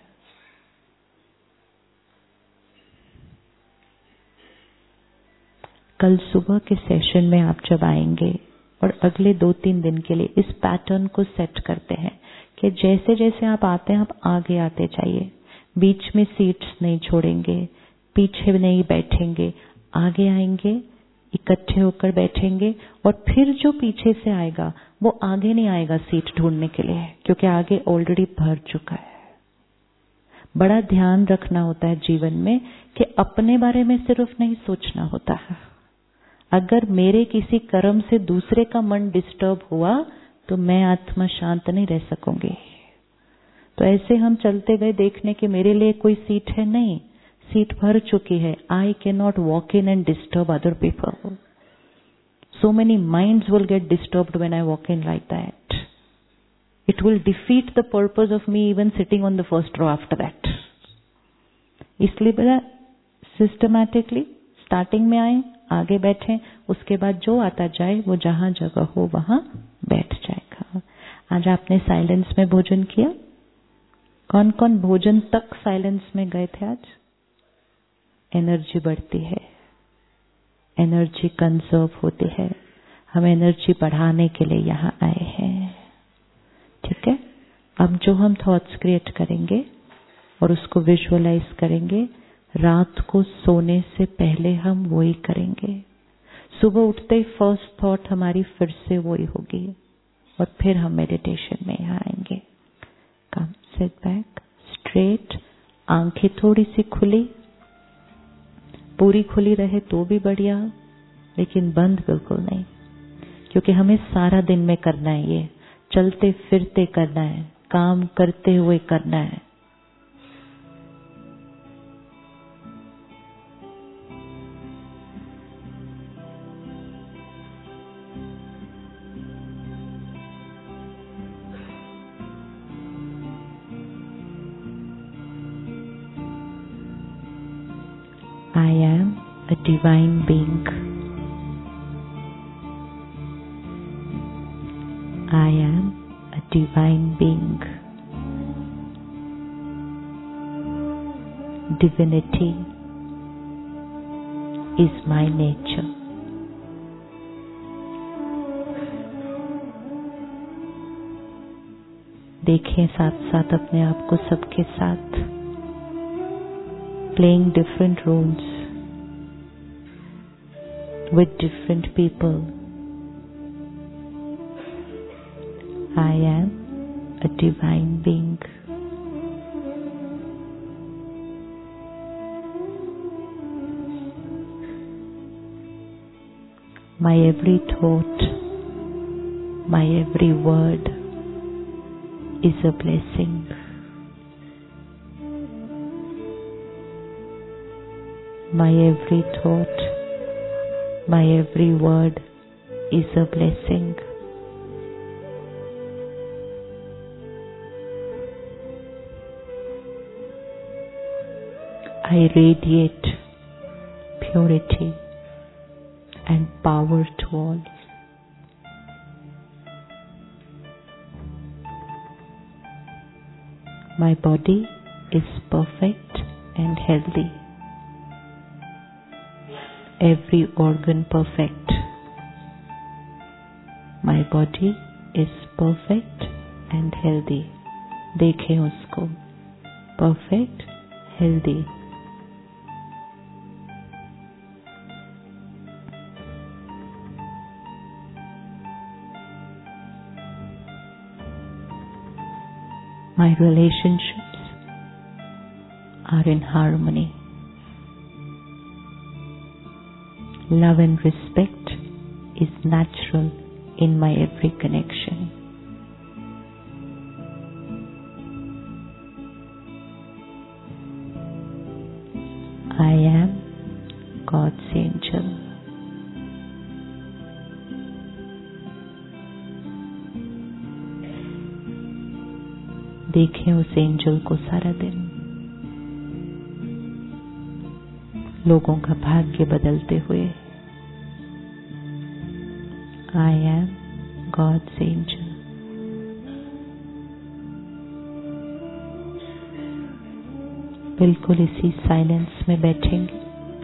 कल सुबह के सेशन में आप जब आएंगे और अगले दो तीन दिन के लिए इस पैटर्न को सेट करते हैं कि जैसे जैसे आप आते हैं आप आगे आते जाइए, बीच में सीट्स नहीं छोड़ेंगे, पीछे नहीं बैठेंगे, आगे आएंगे, इकट्ठे होकर बैठेंगे, और फिर जो पीछे से आएगा वो आगे नहीं आएगा सीट ढूंढने के लिए, क्योंकि आगे ऑलरेडी भर चुका है। बड़ा ध्यान रखना होता है जीवन में कि अपने बारे में सिर्फ नहीं सोचना होता है। अगर मेरे किसी कर्म से दूसरे का मन डिस्टर्ब हुआ तो मैं आत्मा शांत नहीं रह सकूंगी। तो ऐसे हम चलते गए देखने के मेरे लिए कोई सीट है, नहीं, सीट भर चुकी है। I can not walk in and disturb other people. So many minds will get disturbed when I walk in like that. It will defeat the purpose of me even sitting on the first row after that. इसलिए बड़ा systematically starting में आए, आगे बैठे, उसके बाद जो आता जाए वो जहां जगह हो वहां बैठ जाएगा। आज आपने साइलेंस में भोजन किया? कौन कौन भोजन तक साइलेंस में गए थे आज? एनर्जी बढ़ती है, एनर्जी कंजर्व होती है। हम एनर्जी बढ़ाने के लिए यहाँ आए हैं, ठीक है। अब जो हम थॉट्स क्रिएट करेंगे और उसको विजुअलाइज करेंगे, रात को सोने से पहले हम वही करेंगे। सुबह उठते ही फर्स्ट थॉट हमारी फिर से वही होगी और फिर हम मेडिटेशन में यहाँ आएंगे। कम, सिट बैक, स्ट्रेट, आंखें थोड़ी सी खुली, पूरी खुली रहे तो भी बढ़िया, लेकिन बंद बिल्कुल नहीं, क्योंकि हमें सारा दिन में करना है, ये चलते फिरते करना है, काम करते हुए करना है। I am a divine being. I am a divine being. Divinity is my nature. देखें साथ साथ अपने आप को सबके साथ, playing different roles with different people. I am a divine being. My every thought, my every word is a blessing. My every thought, my every word is a blessing. I radiate purity and power to all. My body is perfect and healthy. Every organ perfect. My body is perfect and healthy. देखें उसको. Perfect, healthy. My relationships are in harmony. Love and respect is natural in my every connection. I am God's angel. देखें उस angel को सारा दिन. लोगों का भाग्य बदलते हुए. I am God's angel. बिल्कुल इसी साइलेंस में बैठेंगे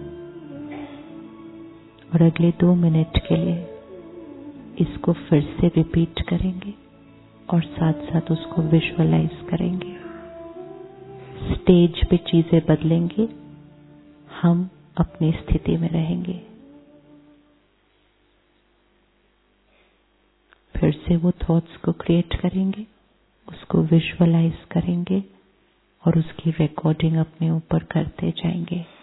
और अगले दो मिनट के लिए इसको फिर से रिपीट करेंगे और साथ साथ उसको विजुअलाइज करेंगे. स्टेज पे चीजें बदलेंगी, हम अपनी स्थिति में रहेंगे. फिर से वो थॉट्स को क्रिएट करेंगे, उसको विजुअलाइज करेंगे और उसकी रिकॉर्डिंग अपने ऊपर करते जाएंगे.